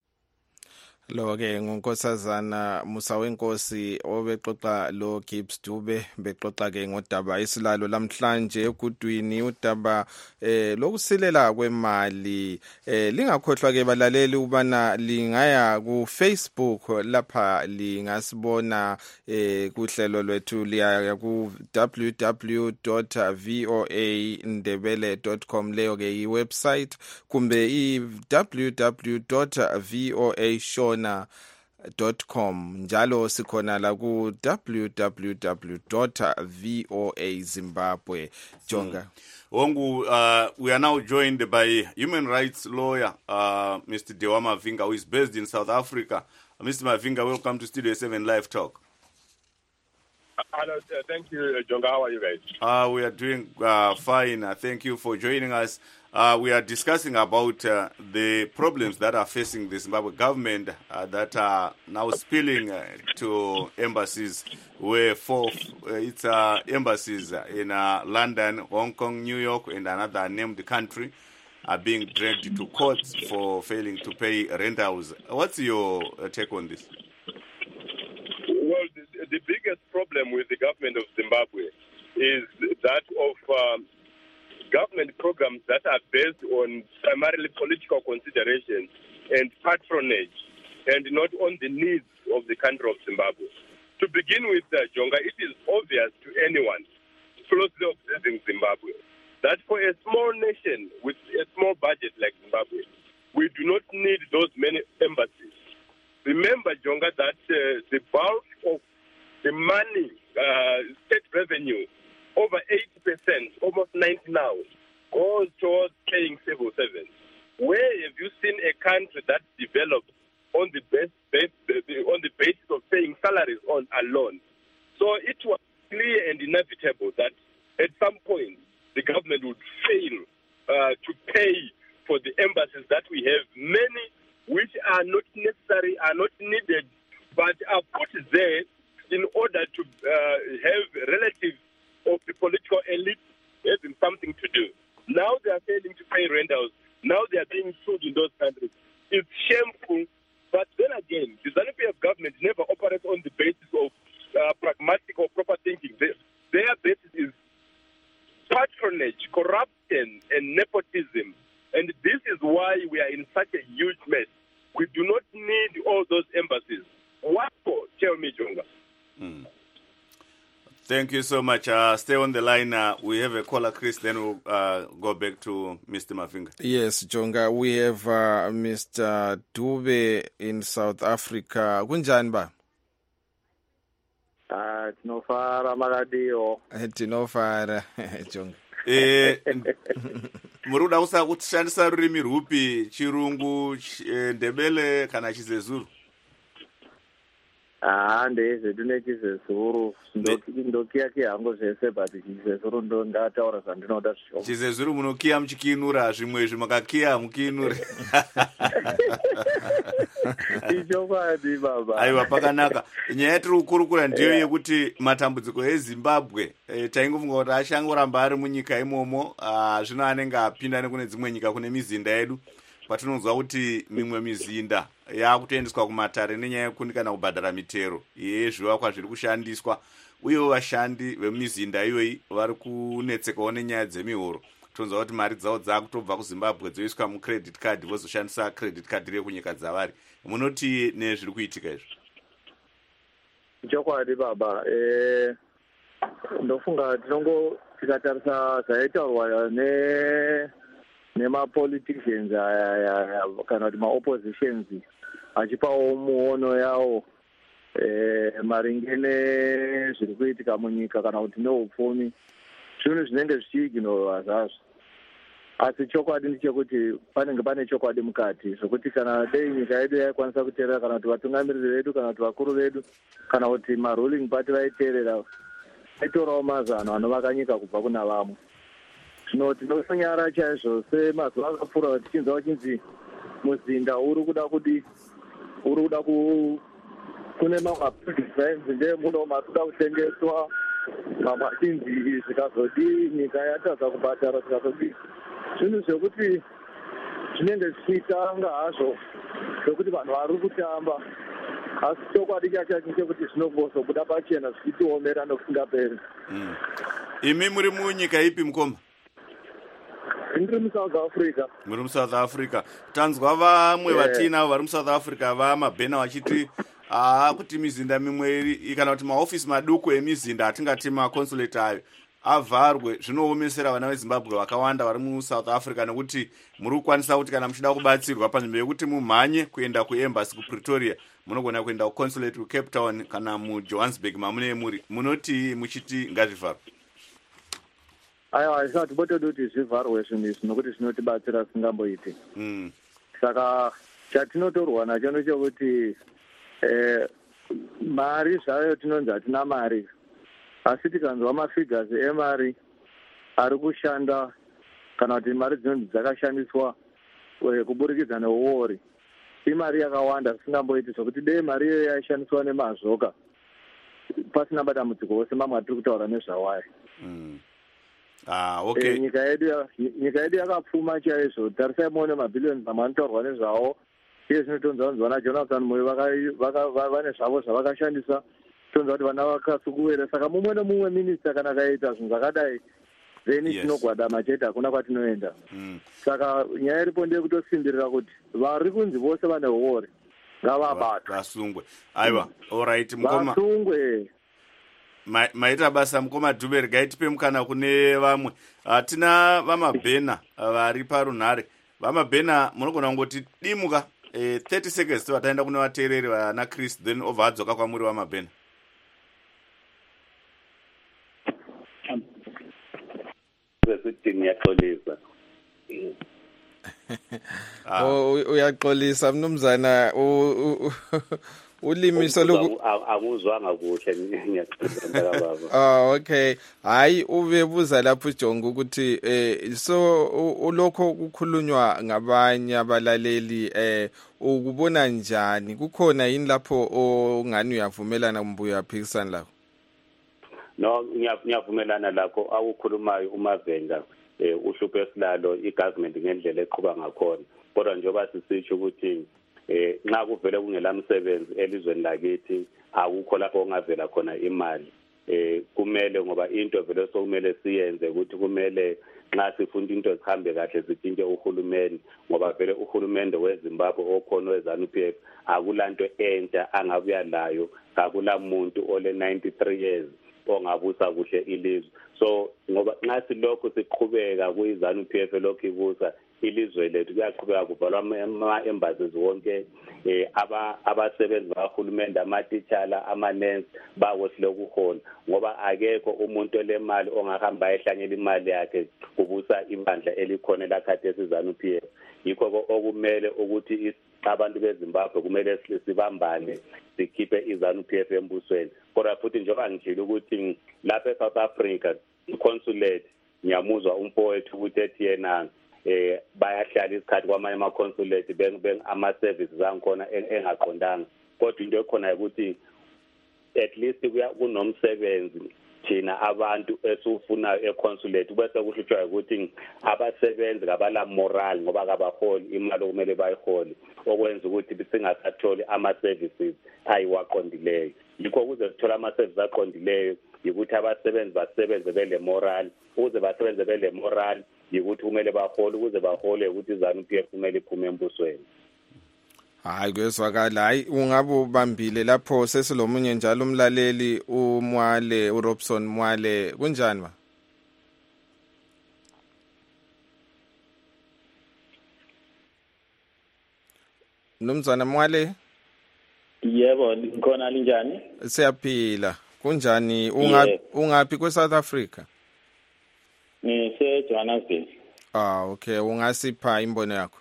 lo ke ngonkosazana Musa wenkosi obexoxa lo Gibbs Dube bexoxa ke ngodaba isilalo lamhlanje egudwini udaba eh lokusilela kwemali eh lingakhohlwa ke balaleli ubana lingaya ku Facebook lapha lingasibona eh kuhlelo lwethu liya ku w w w dot voa ndebele dot com leyo ke i website kumbe i w w w dot voa show dot com njalo sikhona la ku w w w dot voa zimbabwe jonga Wongu, uh, we are now joined by human rights lawyer uh, Mister Dewa Mavinga, who is based in South Africa. uh, Mister Mavinga, welcome to Studio seven Live Talk. Hello, uh, thank you, uh, Jonga. How are you guys? Uh, we are doing uh, fine. Uh, thank you for joining us. Uh, we are discussing about uh, the problems that are facing the Zimbabwe government uh, that are now spilling uh, to embassies, where four, uh, it's uh, embassies in uh, London, Hong Kong, New York, and another named country are being dragged to court for failing to pay rentals. What's your uh, take on this? Well, the, the biggest problem with the government of Zimbabwe is that of um, government programs that are based on primarily political considerations and patronage, and not on the needs of the country of Zimbabwe. To begin with, uh, Jonga, it is obvious to anyone closely observing Zimbabwe that for a small nation with a small budget like Zimbabwe, we do not need those many embassies. Remember, Jonga, that uh, the bulk of the money, uh, state revenue, over eighty percent, almost ninety now, goes towards paying civil servants. Where have you seen a country that developed on the base, base, on the basis of paying salaries on alone? So it was clear and inevitable that at some point the government would fail uh, to pay for the embassies that we have, many which are not necessary, are not needed, but are put there in order to uh, have relatives of the political elite having something to do. Now they are failing to pay rentals. Now they are being sued in those countries. It's shameful, but then again, the ZANU-P F government never operates on the basis of uh, pragmatic or proper thinking. They, their basis is patronage, corruption, and nepotism. And this is why we are in such a huge mess. We do not need all those embassies. What for? Tell me, Jonga. Mm. Thank you so much. Uh, stay on the line. Uh, we have a caller, Chris, then we'll uh, go back to Mister Mavinga. Yes, Jonga, we have uh, Mister Dube in South Africa. Kunjani ba? Ah, tinofara maradio. Tinofara, Jonga. eh muri kuda kusa kushandisa rurimi rwupi, chirungu, ndebele kana chizezuru? Ah, ndezve tine chizezuru ndokiyakiya hangu zvese but chizezuru ndo ndataura zvandinoda zvishoma. Chizezuru munokiya muchikinura, zvimwe izvi makakiya mukinure. Ichokwadi baba. Aiwa, pakanaka. Nyaya yatiri kukurukura ndiyo yekuti matambudziko eZimbabwe e, taingofunga kuti achangoramba ari munyika imomo, zvino anenge apinda nekune dzimwe nyika kune mizinda yedu, patinonzwa kuti mimwe mizinda yakutoendeswa kumatare nenyaya yekuti kana kubhadhara mitero yezvivakwa zviri kushandiswa, uyewo vashandi vemumizinda iyoyi vari kunetsekawo nenyaya dzemihoro. Tonzwa kuti mari dzavo dzakutobva kuZimbabwe dzoiswa mucredit card vozoshandisa credit card riyo kunyika dzavari. Munoti nezviri kuitika izvi? Chokwadi baba, eh ndofunga tinongo tikatarisa zvaitaurwa ne nema-politicians kana kuti ma-oppositions achipawo muono yawo eh, maringe nezviri kuitika munyika kana kuti neupfumi, zvinhu zvinenge zvichiignorwa zvazvo. Asi chokwadi ndechekuti panenge pane chokwadi mukati zvokuti kana dei nyika yedu yaikwanisa kuteerera, kana kuti vatungamiriri vedu, kana kuti vakuru vedu, kana kuti maruling party vaiteerera, vaitorawo mazano anovaka nyika kubva kuna vamwe. Zvino tinofonyara chaizvo semazuva akapfuura tichinzwa vachinzi muzinda uri kuda kudi uri kuda ku kune mamwe designs ndemuno mari kuda kutengeswa, mamwe achinzi zvikazodi nyika yatadza kubhadhara zvikazodi. Zvinhu zvekuti zvinenge zvichitanga hazvo zvekuti vanhu vari kutamba, asi chokwadi chacho chekuti zvinongozobuda pachena zvichitiomera nokusingaperi. Imi muri munyika ipi mukoma? Ndiri muSouth Africa. Muri muSouth Africa. Tanzwa vamwe vatinavo vari muSouth Africa vamabhena vachiti aa kuti mizinda mimwe kana kuti maofisi maduku emizinda atingati maconsulate ayo avharwe, zvinoomesera vana veZimbabwe vakawanda vari muSouth Africa, nekuti muri kukwanisa kuti kana muchida kubatsirwa panzvimbo yekuti mumhanye kuenda kuembassy kuPretoria, munogona kuenda kuconsulate kuCape Town kana muJohannesburg mamune muri. Munoti muchiti ngazvivharwe? Aiwa, isati botodi kuti zvivharwe zvinhu izvi nokuti zvinotibatsira singamboiti. Mm. Saka chatinotorwa nacho ndechekuti eh, mari zvayo tinonzi hatina mari, asi tikanzwa mafigures emari ari kushanda kana kuti mari dzinonzi dzakashandiswa kuburikidza neuori, imari yakawanda zvisingamboiti zvokuti dei mari iyo yaishandiswa nemazvoka pasina matambudziko ose mamwe atiri kutaura nezvawayo. Mm. Ah, okay. E, nyika yedu nyika yedu yakapfuma chaizvo. Tarisai muone mabhilioni mamwe anotaurwa nezvawo, iye zvinotonzwa kunzwa naJonathan Moyo vane zvavo zvavakashandisa, tonzwa kuti vana vakasukuwera. Saka mumwe nemumwe minista kana akaita zvinhu zvakadai, then tinogwadama chete, hakuna kwatinoenda. Mm. Saka nyaya iripo ndeyekutosimbirira kuti vari kunzi vose vane huori ngavabatwe, vasungwe. Aiwa, alright mukoma. Vasungwe. Ma, maita basa mukoma Dube, regai tipe mukana kune vamwe. Uh, tina vamabhena vari uh, parunhare. Vamabhena munogona kungoti dimuka eh, thirty seconds to vataenda kune vateereri vana Chris, then obva adzoka kwamuri vamabhena. Uyaxolisa mnumzana, ulimiso loku akuzwanga kuhle ngiyacela baba. Ah, okay. Hayi ubebuza lapho uJonga ukuthi eh so ulokho kukhulunywa ngabanye abalaleli eh ukubona njani, kukhona yini lapho ongani uyavumelana kumbe uyaphikisana lapho? No, ngiyavumelana lakho awukhulumayo uMavenga, eh uhluphe silalo igovernment ngendlela eqhuba ngakhona, kodwa njengoba sisitsho ukuthi eh nxa kuvele kungelamsebenzi elizweni lakithi akukho lapho ongavela khona imali. Eh kumele ngoba into vele sokumele siyenze ukuthi kumele nxa sifunda into zihambe kahle sithinke uhulumeni, ngoba vele uhulumende weZimbabwe okhona weZANU P F akulanto entsha angabuya layo, akula muntu ole ninety-three years ongabusa kuhle ilizwe. So ngoba nxa silokho siqhubeka kuyiZANU P F lokho ibusa ilizwe lethu kuyaqhubeka kuvalwa ama-embassies wonke eh aba abasebenzi bahulumende amatitshala amanensi bakwesilokhu khona ngoba akekho umuntu lemali ongahamba ehlanyela imali yakhe kubusa ibandla elikhona lakhathi eSizanu P F yikho okumele ukuthi abantu beZimbabwe kumele sibambane sikhiphe iZanu P F embusweni kodwa futhi njengoba ngijile ukuthi lapha eSouth Africa iconsulate ngiyamuzwa umfowethu ukuthi ethi yena eh bayahlala isikhathi kwamanye ama consulate beng ama services angikhona engaqondanga kodwa into ekhona ukuthi at least kunomsebenzi thina abantu esifunayo econsulate bese kuhlutshwa ukuthi abasebenzi kabala moral ngoba kabaholi imali okumele bayiholi okwenza ukuthi singasatholi ama services ayiwaqondileyo yikho kuze sithola ama services aqondileyo ukuthi abasebenzi basebenze bele moral ukuze basebenze bele moral yikuthi kumele bahole ukuze bahole ukuthi iZanu P F kumele iphume embusweni. Hayi kwezwakala hayi ungabe ubambile lapho sesilomunye njalo umlaleli uMwale uRobson Mwale kunjani ba? Nomzana Mwale? Yebo ngikhona linjani? Siyaphila. Kunjani ungapi ungapi kweSouth Africa? Ngise Johannesburg. Ah okay ungasipha imbono yakho.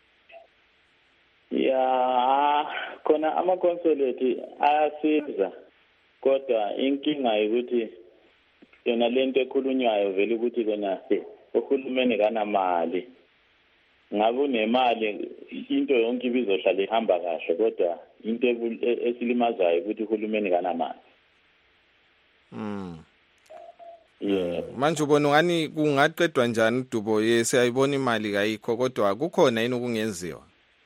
Ya khona ama consulate ayasiza kodwa inkinga ukuthi yona lento ekhulunywayo vele ukuthi kona uhulumeni kanamali ngabe unemali into yonke ibizohlala ihamba kahle kodwa into esilimazayo ukuthi uhulumeni kanamali. Mm. Yeah. Manje ubona ngani kungaqedwa njani udubo yesiyayibona imali kayikho kodwa kukhona yini okungenziwa?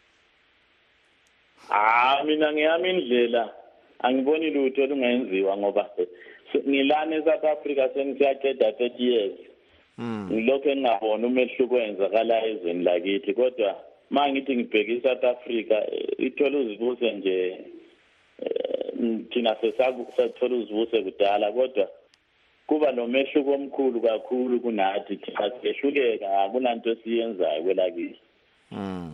Ah mina ngiyami indlela angiboni lutho lungenziwa ngoba ngilana eSouth Africa sengiyaqeda thirty years. Mm. Ngilokho engabona umehluko wenzakala ezweni lakithi kodwa mangithi ngibheka eSouth Africa ithola uzibuse nje thina sesathola uzibuse kudala kodwa kuba nomehluko omkhulu kakhulu kunathi thina sehluleka kunanto esiyenzayo kwelakithi. Mm.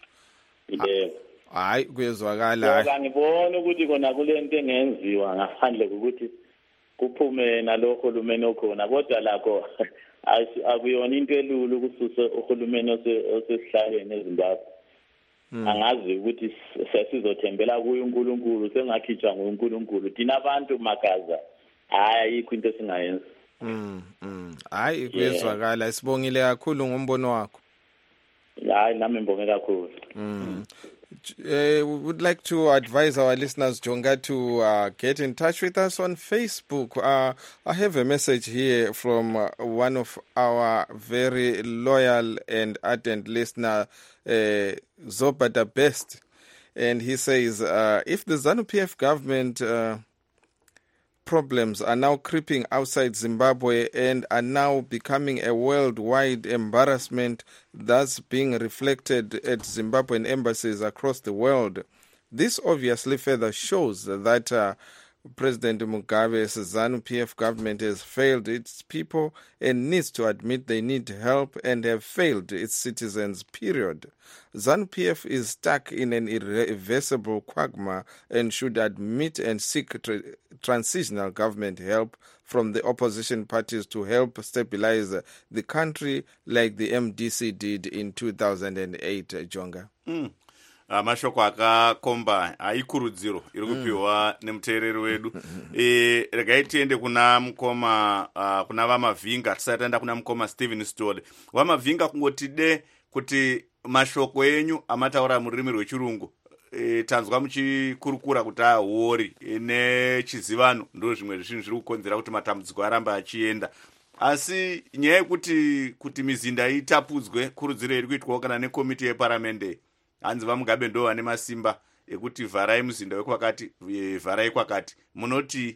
Ile hayi kuyezwakala ngoba ngibona ukuthi kona kulento engenziwa ngaphandle kokuthi kuphume nalokho hulumeni okhona kodwa lakho akuyona into elulu ukususa uhulumeni osesihlaleni eZimbabwe. Angazi ukuthi sesizothembela kuye uNkulunkulu sengakhitshwa nguNkulunkulu thina abantu makaza hayi ayikho into esingayenza. Mm mm hayi kuyezwakala sibongile kakhulu ngombono wakho. Hayi nami ngibonge kakhulu. Mm. Uh, we would like to advise our listeners, Jonga, to uh, get in touch with us on Facebook. Uh, I have a message here from uh, one of our very loyal and ardent listener, uh, Zobada Best. And he says, uh, if the ZANU P F government uh, problems are now creeping outside Zimbabwe and are now becoming a worldwide embarrassment that's being reflected at Zimbabwean embassies across the world. This obviously further shows that uh, President Mugabe's ZANU P F government has failed its people and needs to admit they need help and have failed its citizens, period. ZANU P F is stuck in an irreversible quagmire and should admit and seek tra- transitional government help from the opposition parties to help stabilize the country like the M D C did in two thousand eight, Jonga. Mm. Mashoko akakomba aikurudziro iri kupiwa nemuteereri wedu. E regai tiende kuna mukoma uh, kuna vamavhinga tisati enda kuna mukoma Stephen Stole. Vamavhinga kungotide kuti mashoko enyu amataura mururimi rwechirungu e, tanzwa muchikurukura kuti ahori nechizivano ndo zvimwe zvinhu zviri kukonzera kuti matambudziko aramba achienda. Asi nyaya yekuti kuti mizinda itapudzwe kurudziro iri kuitwawo kana nekomiti yeparamende hanzi vaMugabe ndo vane masimba ekuti vharai muzinda wekwakati vharai kwakati munoti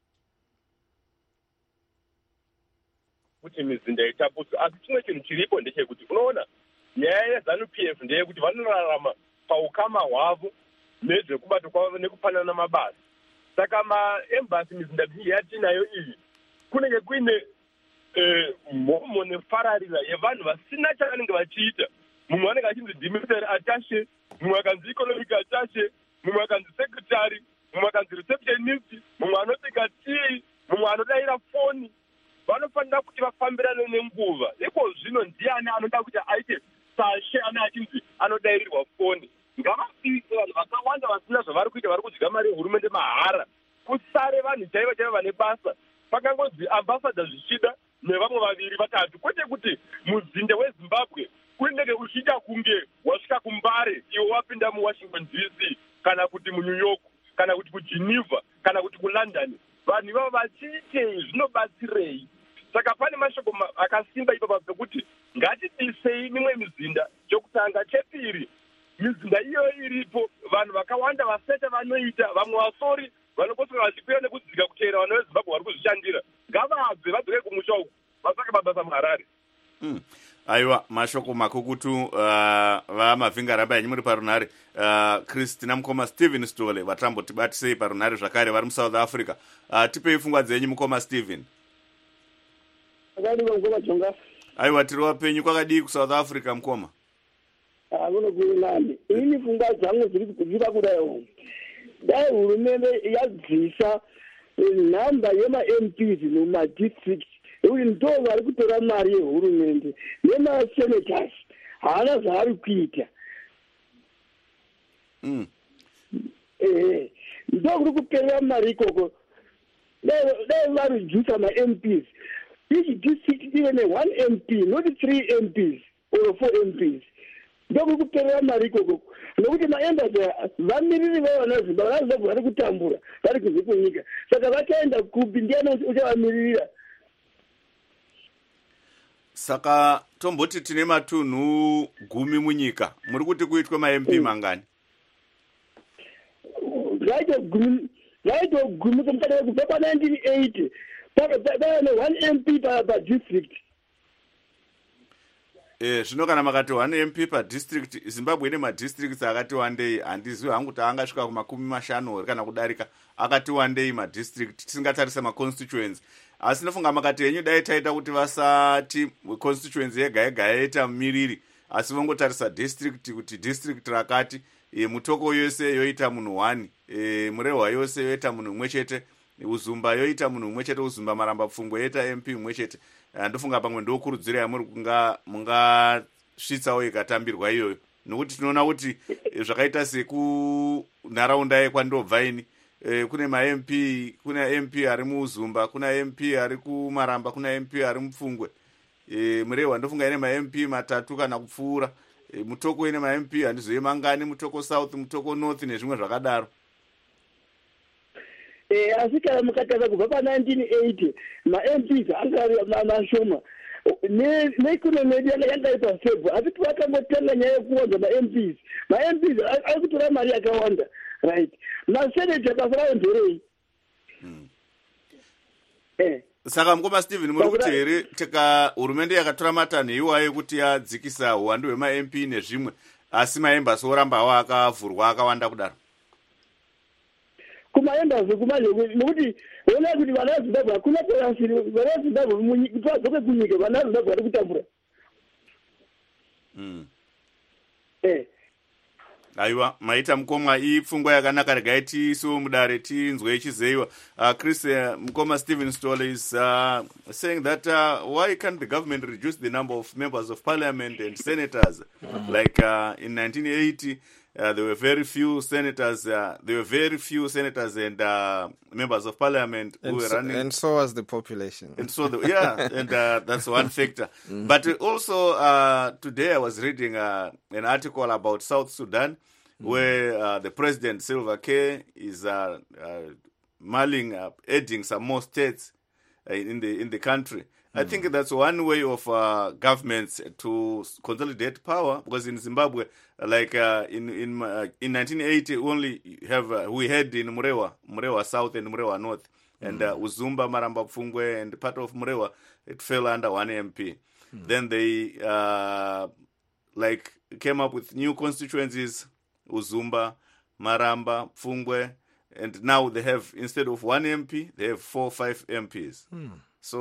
kuti mizinda itapudzwe. Asi chimwe chinhu chiripo ndechekuti unoona nyaya yeZANU P F ndeyekuti vanorarama paukama hwavo nezvekubata kwavo nekupanana mabasa. Saka maembasi mizinda mizhinji yatinayo iyi kunenge kuine mhomho nefararira yevanhu vasina chavanenge vachiita. Mumwe anenge achinzi dimitary atashe, mumwe akanzi economic atashe, mumwe akanzi secretary, mumwe akanzi receptionist, mumwe anobika tii, mumwe anodaira foni. Vanofanira kuti vafambirane nenguva. Iko zvino ndiani anoda kuti aite sashe ane achinzi anodairirwa foni. Ngavafike vanhu vakawanda vasina zvavari kuita, vari kudya mari yehurumende mahara. Kusare vanhu chaivo chaivo vane basa. Pakangozi ambassador zvichida nevamwe vaviri vatatu, kwete kuti muzinda weZimbabwe kunenge uchiita kunge wasvika kuMbare iwe wapinda muWashington D C kana kuti muNew York kana kuti kuGeneva kana kuti kuLondon. Vanhu ivavo vachiitei, zvinobatsirei? Saka pane mashoko akasimba ipapo pekuti ngatidisei mimwe mizinda. Chokutanga, chepiri, mizinda iyoyo iripo vanhu vakawanda vaseta vanoita, vamwe vasori vanokoswera vachikwira nekudzika kuteera vana veZimbabwe vari kuzvishandira. Ngavabve vadzoke kumusha uku vatsvake mabasa muHarare. Mm. Aiwa, mashoko makukutu uh, vamavhinga ramba yanyu muri parunhare. uh, Christina Mukoma Stephen Stole vatambotibatisei parunhare zvakare vari muSouth Africa. uh, tipei pfungwa dzenyu Mukoma Stephen. Aiwa, tiri wapenyu kwakadii kuSouth Africa Mukoma? Kunokuinani ini pfungwa dzangu dziri kudzira kudaio dai hurumende yabvisa nhamba yema-M Ps mumadistrict ekuti ndo vari kutora mari yehurumende nemasenators haana zvaari kuita. Eh, ndo kuri kuperera mari ikoko. Dai varijusa ma-M Ps, each district ive ne-one M P, not three M Ps or four M Ps. Ndoku kuperera mari ikoko nokuti maembassy vamiriri vavana Zimbabwe vanaZimbabwe vari kutambura vari kunze kwenyika, saka vakaenda kupi ndiani uchavamiririra? Saka tomboti tine matunhu gumi munyika, muri kuti kuitwe ma-M P mangani? Zvaito gumi, zvaito gumi kumukadai kubva pa-nineteen eighty pava ne-one M P padistrict. Eh, zvino kana makati one M P padistrict, Zimbabwe ine madistricts akati wandei, handizivi hangu kuti angasvika kumakumi mashanu kana kudarika, akati wandei madistrict tisingatarisa maconstituents. Asi nofunga makati henyu dai taita kuti vasati constituents yega yega yaita miriri, asi vongotarisa district kuti district rakati, e, Mutoko yose yoita munhu one, e, Murehwa yose yoita munhu mumwe chete, Uzumba yoita munhu mumwe chete, Uzumba Maramba Pfungwe yoita M P mumwe chete. Ndofunga pamwe ndokurudzira yamuri kunga mungasvitsawo ikatambirwa iyoyo, nokuti tinoona kuti zvakaita sekunharaunda yekwandobva ini, e, kune ma-M P, kuna M P ari muZumba, kuna M P ari kuMaramba, kuna M P ari muPfungwe. E, Murehwa ndofunga ine ma-M P matatu kana kupfuura. E, Mutoko ine ma-M P handizoye mangani, Mutoko South, Mutoko North nezvimwe zvakadaro. Eh, asi kana mukataka kubva pa-nineteen eighty ma-M Ps anga mashoma neikonomi yedu yanga iri pastable, asi vakangotanga nyaya yekuwanza ma-M Ps. Ma-M Ps ari kutora mari yakawanda, right? Masenata basa ravo nderei? Eh. Saka Mukoma Stephen, muri kuti here teka hurumende yakatora matanho iwayo ekuti yadzikisa uwandu hwema-M P nezvimwe, asi maembassy orambawo akavhurwa akawanda kudaro? Kumaembassy kumanje nokuti ona kuti vana veZimbabwe hakuna kurasiri, vana veZimbabwe kuti vadzoke kunyika, vana veZimbabwe vari kutambura. Eh. Aiwa, maita Mukoma, ipfungwa yakanaka, regai tiisiwo mudare tinzwe ichizeiwa. Uh, Chris uh, Mukoma Stephen Stole is uh, saying that uh, why can't the government reduce the number of members of parliament and senators? Mm-hmm. Like uh, in nineteen eighty, uh, there were very few senators. Uh, there were very few senators and uh, members of parliament who and were so, running. And so was the population. And so, the, yeah, and uh, that's one factor. Mm-hmm. But also, uh, today I was reading uh, an article about South Sudan, mm-hmm. where uh, the president, Salva Kiir, is uh, uh, mulling, uh, adding some more states uh, in the in the country. I think that's one way of uh, governments to consolidate power, because in Zimbabwe, like uh, in in uh, in nineteen eighty, we only have uh, we had in Murehwa, Murehwa South and Murehwa North, and uh, Uzumba, Maramba Pfungwe, and part of Murehwa, it fell under one M P. Mm. Then they uh, like came up with new constituencies, Uzumba, Maramba, Pfungwe, and now they have, instead of one M P, they have four, five M Ps. Mm. So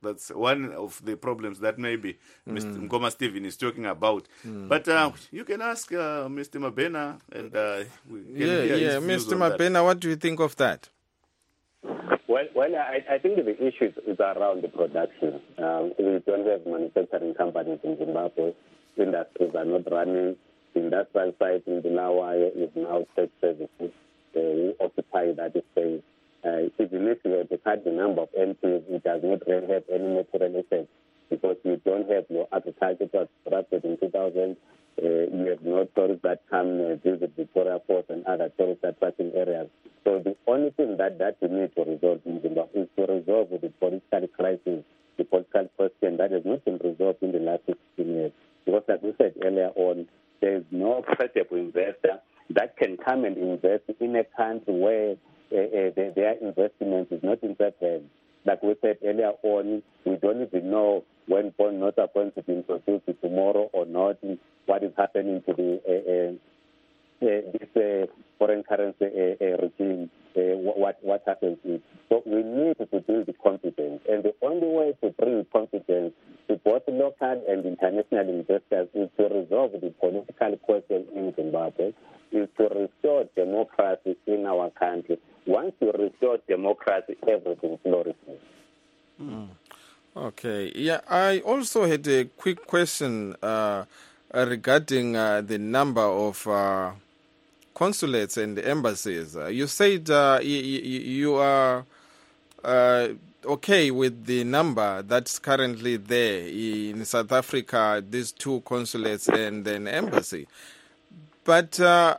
That's one of the problems that maybe mm. Mister Ngoma Stephen is talking about. Mm. But uh, you can ask uh, Mister Mabena, and uh, we can yeah, hear yeah, his views Mister on Mabena, that. what do you think of that? Well, well, I, I think the issue is, is around the production. Um, we don't have manufacturing companies in Zimbabwe. Industries are not running. The industrial site in Bulawayo is now tech services uh, who occupy that space. Uh, even if you have to cut the number of M Ps, it does not really have any material effect because you don't have your agriculture that was constructed in two thousand. Uh, you have no tourists that come uh, visit Victoria Falls and other tourist attraction areas. So the only thing that, that we need to resolve in Zimbabwe is to resolve the political crisis, the political question that has not been resolved in the last sixteen years. Because like we said earlier on, there is no credible investor that can come and invest in a country where uh, uh, their, their investment is not in safe hands. Like we said earlier on, we don't even know when bond notes are going to be introduced tomorrow or not, what is happening to the uh, uh, uh, this uh, foreign currency uh, uh, regime, uh, what what happens is. So we need to build the confidence, and the only way to bring confidence to both local and international investors is to resolve the political question in Zimbabwe, is to restore democracy in our country. Once you restore democracy, everything flourishes. Mm. Okay. Yeah, I also had a quick question uh, regarding uh, the number of uh, consulates and embassies. Uh, you said uh, y- y- you are uh, okay with the number that's currently there in South Africa, these two consulates and an embassy. But uh,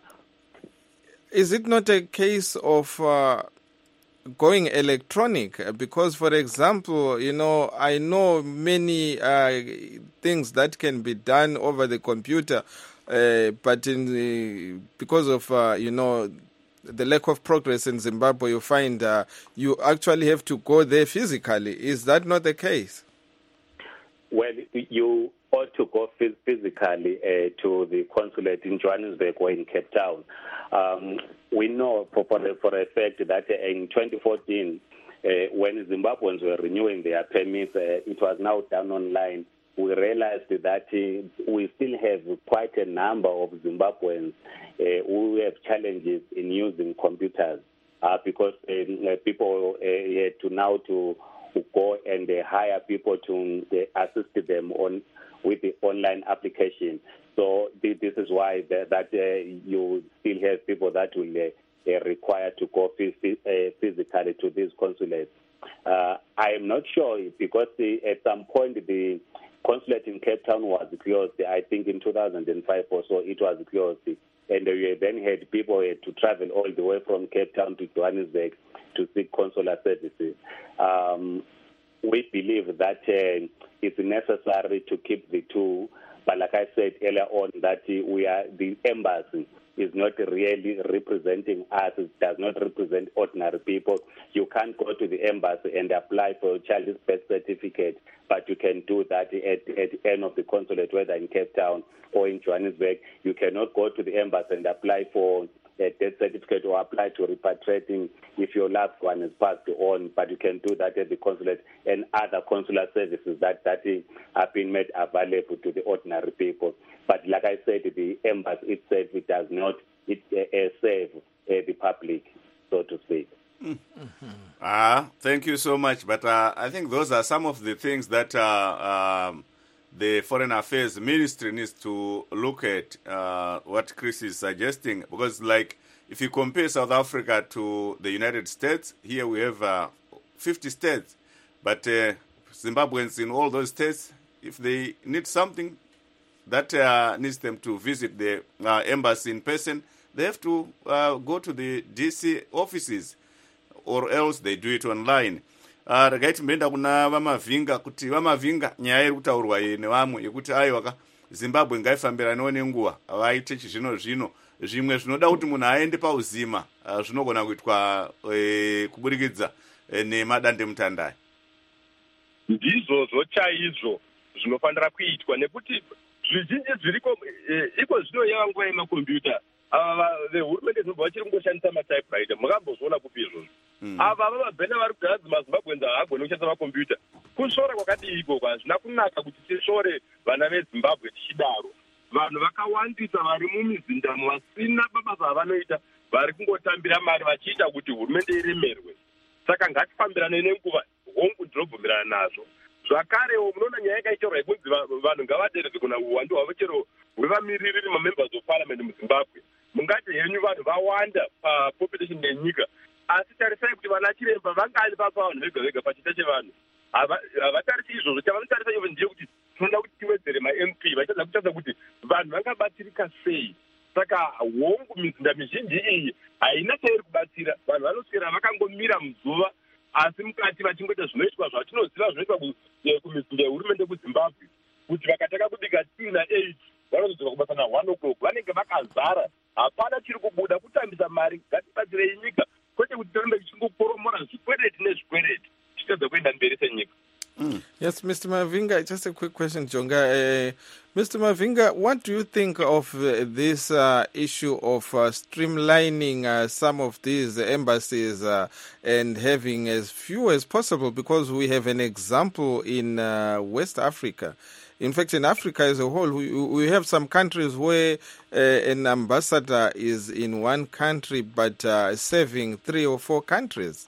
is it not a case of uh, going electronic? Because, for example, you know, I know many uh, things that can be done over the computer, uh, but in the, because of, uh, you know, the lack of progress in Zimbabwe, you find uh, you actually have to go there physically. Is that not the case? Well, you ought to go physically uh, to the consulate in Johannesburg or in Cape Town. Um, we know for, for, a, for a fact that in twenty fourteen, uh, when Zimbabweans were renewing their permits, uh, it was now done online. We realized that uh, we still have quite a number of Zimbabweans uh, who have challenges in using computers uh, because uh, people uh, had to now to go and uh, hire people to uh, assist them on with the online application. So this is why the, that uh, you still have people that will uh, uh, require to go phys- uh, physically to these consulates. Uh, I am not sure because the, at some point the consulate in Cape Town was closed. I think in two thousand five or so it was closed. And we then had people had to travel all the way from Cape Town to Johannesburg to seek consular services. Um, we believe that uh, it's necessary to keep the two. But like I said earlier on, that we are the embassy is not really representing us. It does not represent ordinary people. You can't go to the embassy and apply for a child's birth certificate, but you can do that at, at the end of the consulate, whether in Cape Town or in Johannesburg. You cannot go to the embassy and apply for a death certificate or apply to repatriating if your loved one has passed on, but you can do that at the consulate and other consular services that, that have been made available to the ordinary people. But like I said, the embassy itself, it does not it, uh, save uh, the public, so to speak. Mm-hmm. Ah, thank you so much. But uh, I think those are some of the things that uh, um, the Foreign Affairs Ministry needs to look at, uh, what Chris is suggesting. Because, like, if you compare South Africa to the United States, here we have uh, fifty states. But uh, Zimbabweans in all those states, if they need something that uh, needs them to visit the uh, embassy in person, they have to uh, go to the D C offices, or else they do it online. Uh, rakaiti menda kuna vamavhinga kuti vamavhinga nyaya iri kutaurwa nevamwe yekuti aiwa Zimbabwe ngaifambiranawo nenguva vaite chizvino zvino zvimwe zvinoda kuti munhu aende pauzima uh, zvinogona kuitwa uh, kuburikidza uh, nemadandemutandai. Ndizvo chaizvo zvinofanira kuitwa nekuti zvizhinji zviriko iko zvino yava nguva yemakombiyuta. Ava vehurumende zvinobva vachiri kungoshandisa matypewriter, makambozviona kupi izvozvo? Ava vamabhena vari kugara maZimbabweans haagoni kushandisa makombiyuta. kushora kwakadiko kwazvina kunaka kuti tishore vana vezimbabwe tichidaro. Vanhu vakawandisa vari mumizindamo vasina mabasa avanoita, vari kungotambira mari vachiita kuti hurumende iremerwe. Saka ngatifambirane nenguva, hongu ndinobvumirana nazvo. Zvakarewo munoona nyaya yakaitorwa yekunzi vanhu ngavaderedzwe kuna uwandu hwavo chero hwevamiririri mamembers of parliament muzimbabwe. Mungati henyu vanhu vawanda papopulation yenyika, asi tarisai kuti vana chiremba vangani papa vanhu vega vega pachita chevanhu. Havatarisi izvozvo, chavanotarisa ivo ndechekuti tinoda kuti tiwedzere ma-M P, vachiedza kutarisa kuti vanhu vangabatsirika sei. Saka hongu mizinda mizhinji iyi haina chairi kubatsira, vanhu vanoswera vakangomira muzuva, asi mukati vachingoita zvinoitwa zvatinoziva zvinoitwa kumizinda yehurumende kuzimbabwe, kuti vakataka kubika tii na-eight vanozodzoka kubasa na-one o'clock, vanenge vakazara, hapana chiri kubuda, kutambisa mari. Ngatibatsirei nyika, kwete kuti tirambe tichingokoromora zvikwereti nezvikwereti tichitedza kuenda mberi senyika. Mm. Yes, Mister Mavinga, just a quick question, Jonga. Uh, Mister Mavinga, what do you think of uh, this uh, issue of uh, streamlining uh, some of these embassies uh, and having as few as possible? Because we have an example in uh, West Africa. In fact, in Africa as a whole, we, we have some countries where uh, an ambassador is in one country but uh, serving three or four countries.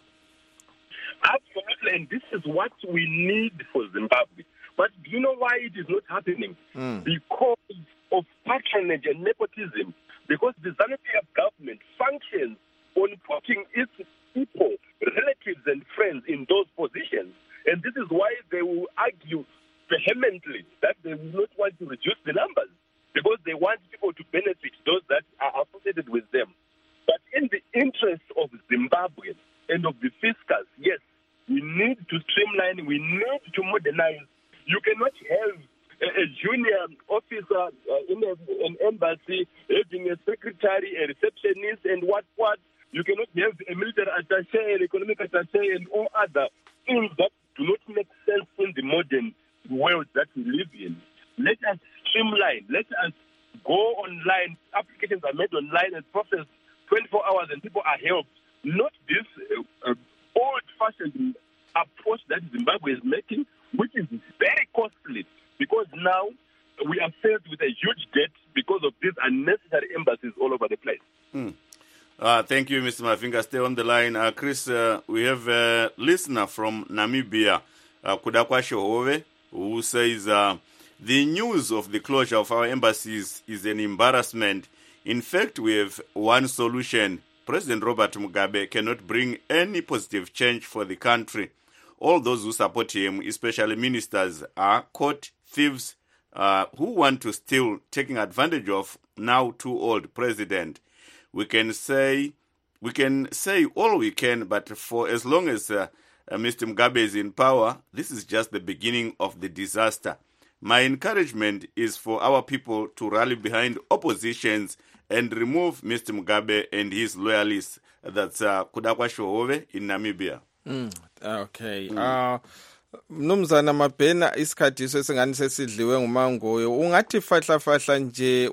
Absolutely, and this is what we need for Zimbabwe. But do you know why it is not happening? Mm. Because of patronage and nepotism. Because the ZANU-P F government functions on putting its people, relatives and friends in those positions. And this is why they will argue vehemently that they will not want to reduce the numbers, because they want people to benefit those that are associated with them. But in the interest of Zimbabwe and of the fiscus, yes, we need to streamline, we need to modernize. You cannot have a, a junior officer uh, in a, an embassy having a secretary, a receptionist, and what what. You cannot have a military attaché, an economic attaché, and all other things that do not make sense in the modern world that we live in. Let us streamline. Let us go online. Applications are made online and processed twenty-four hours, and people are helped. Not this uh, uh, old-fashioned approach that Zimbabwe is making, which is very costly, because now we are faced with a huge debt because of these unnecessary embassies all over the place. Hmm. Uh, thank you, Mister Mavinga. Stay on the line. Uh, Chris, uh, we have a listener from Namibia, uh, Kudakwa Shohove, who says uh, the news of the closure of our embassies is an embarrassment. In fact, we have one solution. President Robert Mugabe cannot bring any positive change for the country. All those who support him, especially ministers, are caught thieves uh, who want to steal, taking advantage of now too old president. We can say we can say all we can, but for as long as uh, uh, Mister Mugabe is in power, this is just the beginning of the disaster. My encouragement is for our people to rally behind oppositions and remove Mister Mugabe and his loyalists. That's uh, Kudakwa Shohove in Namibia. Mm. Okay. Mm. Uh, Mnumzana Mabhena, isikhathi sesingani sesidliwe ngumangoyo. Ungathi fahla fahla nje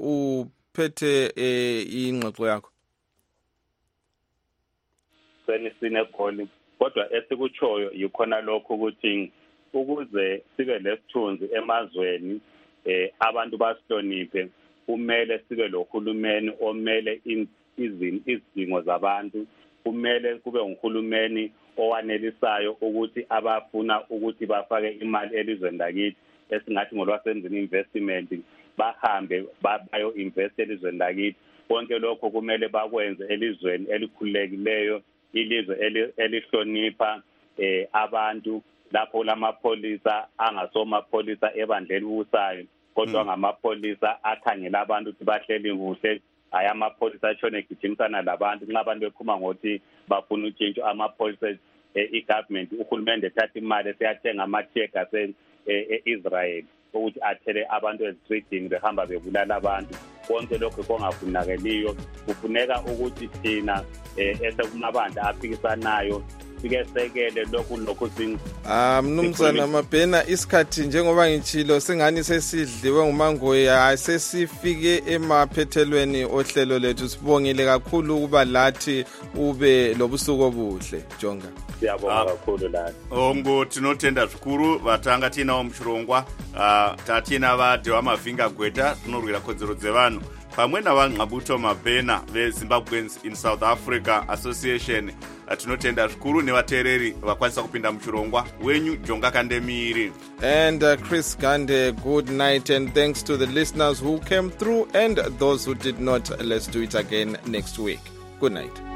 uphethe eh, ingxoxo yakho. Senisine kholi. Kodwa esikutshoyo yikhona lokho ukuthi ukuze sibe lesithunzi emazweni eh abantu basihloniphe, kumele sibe lohulumeni omele izidingo zabantu, kumele kube uhulumeni owanelisayo ukuthi abafuna ukuthi bafake imali elizweni lakithi esingathi ngolwasemzini investment bahambe bayo invest elizweni lakithi. Konke lokho kumele bakwenze elizweni elikhululekileyo, ilizwe elihlonipha eh abantu, lapho lamapolisa angasomapolisa ebandleni usayo, kodwa ngamapolisa akhangela abantu ukuthi bahleli kuhle. Aya amapolisa atshone egijimisana labantu nxa abantu bephuma ngothi bafuna utshintsho. Amapolisa i-government, uhulumende ethatha imali esiyathenga ama-checker e-Israel ukuthi athele abantu ezitreetini behamba bebulala abantu. Konke lokho kongafunakeliyo. Kufuneka ukuthi thina esekumabandla aphikisanayo sike sekele lokhu lokhu sing Ah mnumzana Mabhena, isikhathi njengoba ngichilo sengani sesidliwe ngumangoya, asesifike emaphethelweni ohlelo lethu. Sibongile kakhulu ukuba lathi ube lobusuku obuhle. Jonga. Siyabonga kakhulu la. Ongo tinotenda zvikuru vatanga tinawo muchirongwa, uh, tatina vadhe wamavhinga gweta tinorwira kodzero dzevanhu pamwe navanqabuto Mabhena veZimbabweans in South Africa Association. Uh, tinotenda zvikuru nevateereri vakwanisa kupinda muchirongwa wenyu Jonga Kandemiri and uh, Chris Gande. Good night and thanks to the listeners who came through and those who did not. Let's do it again next week. Good night.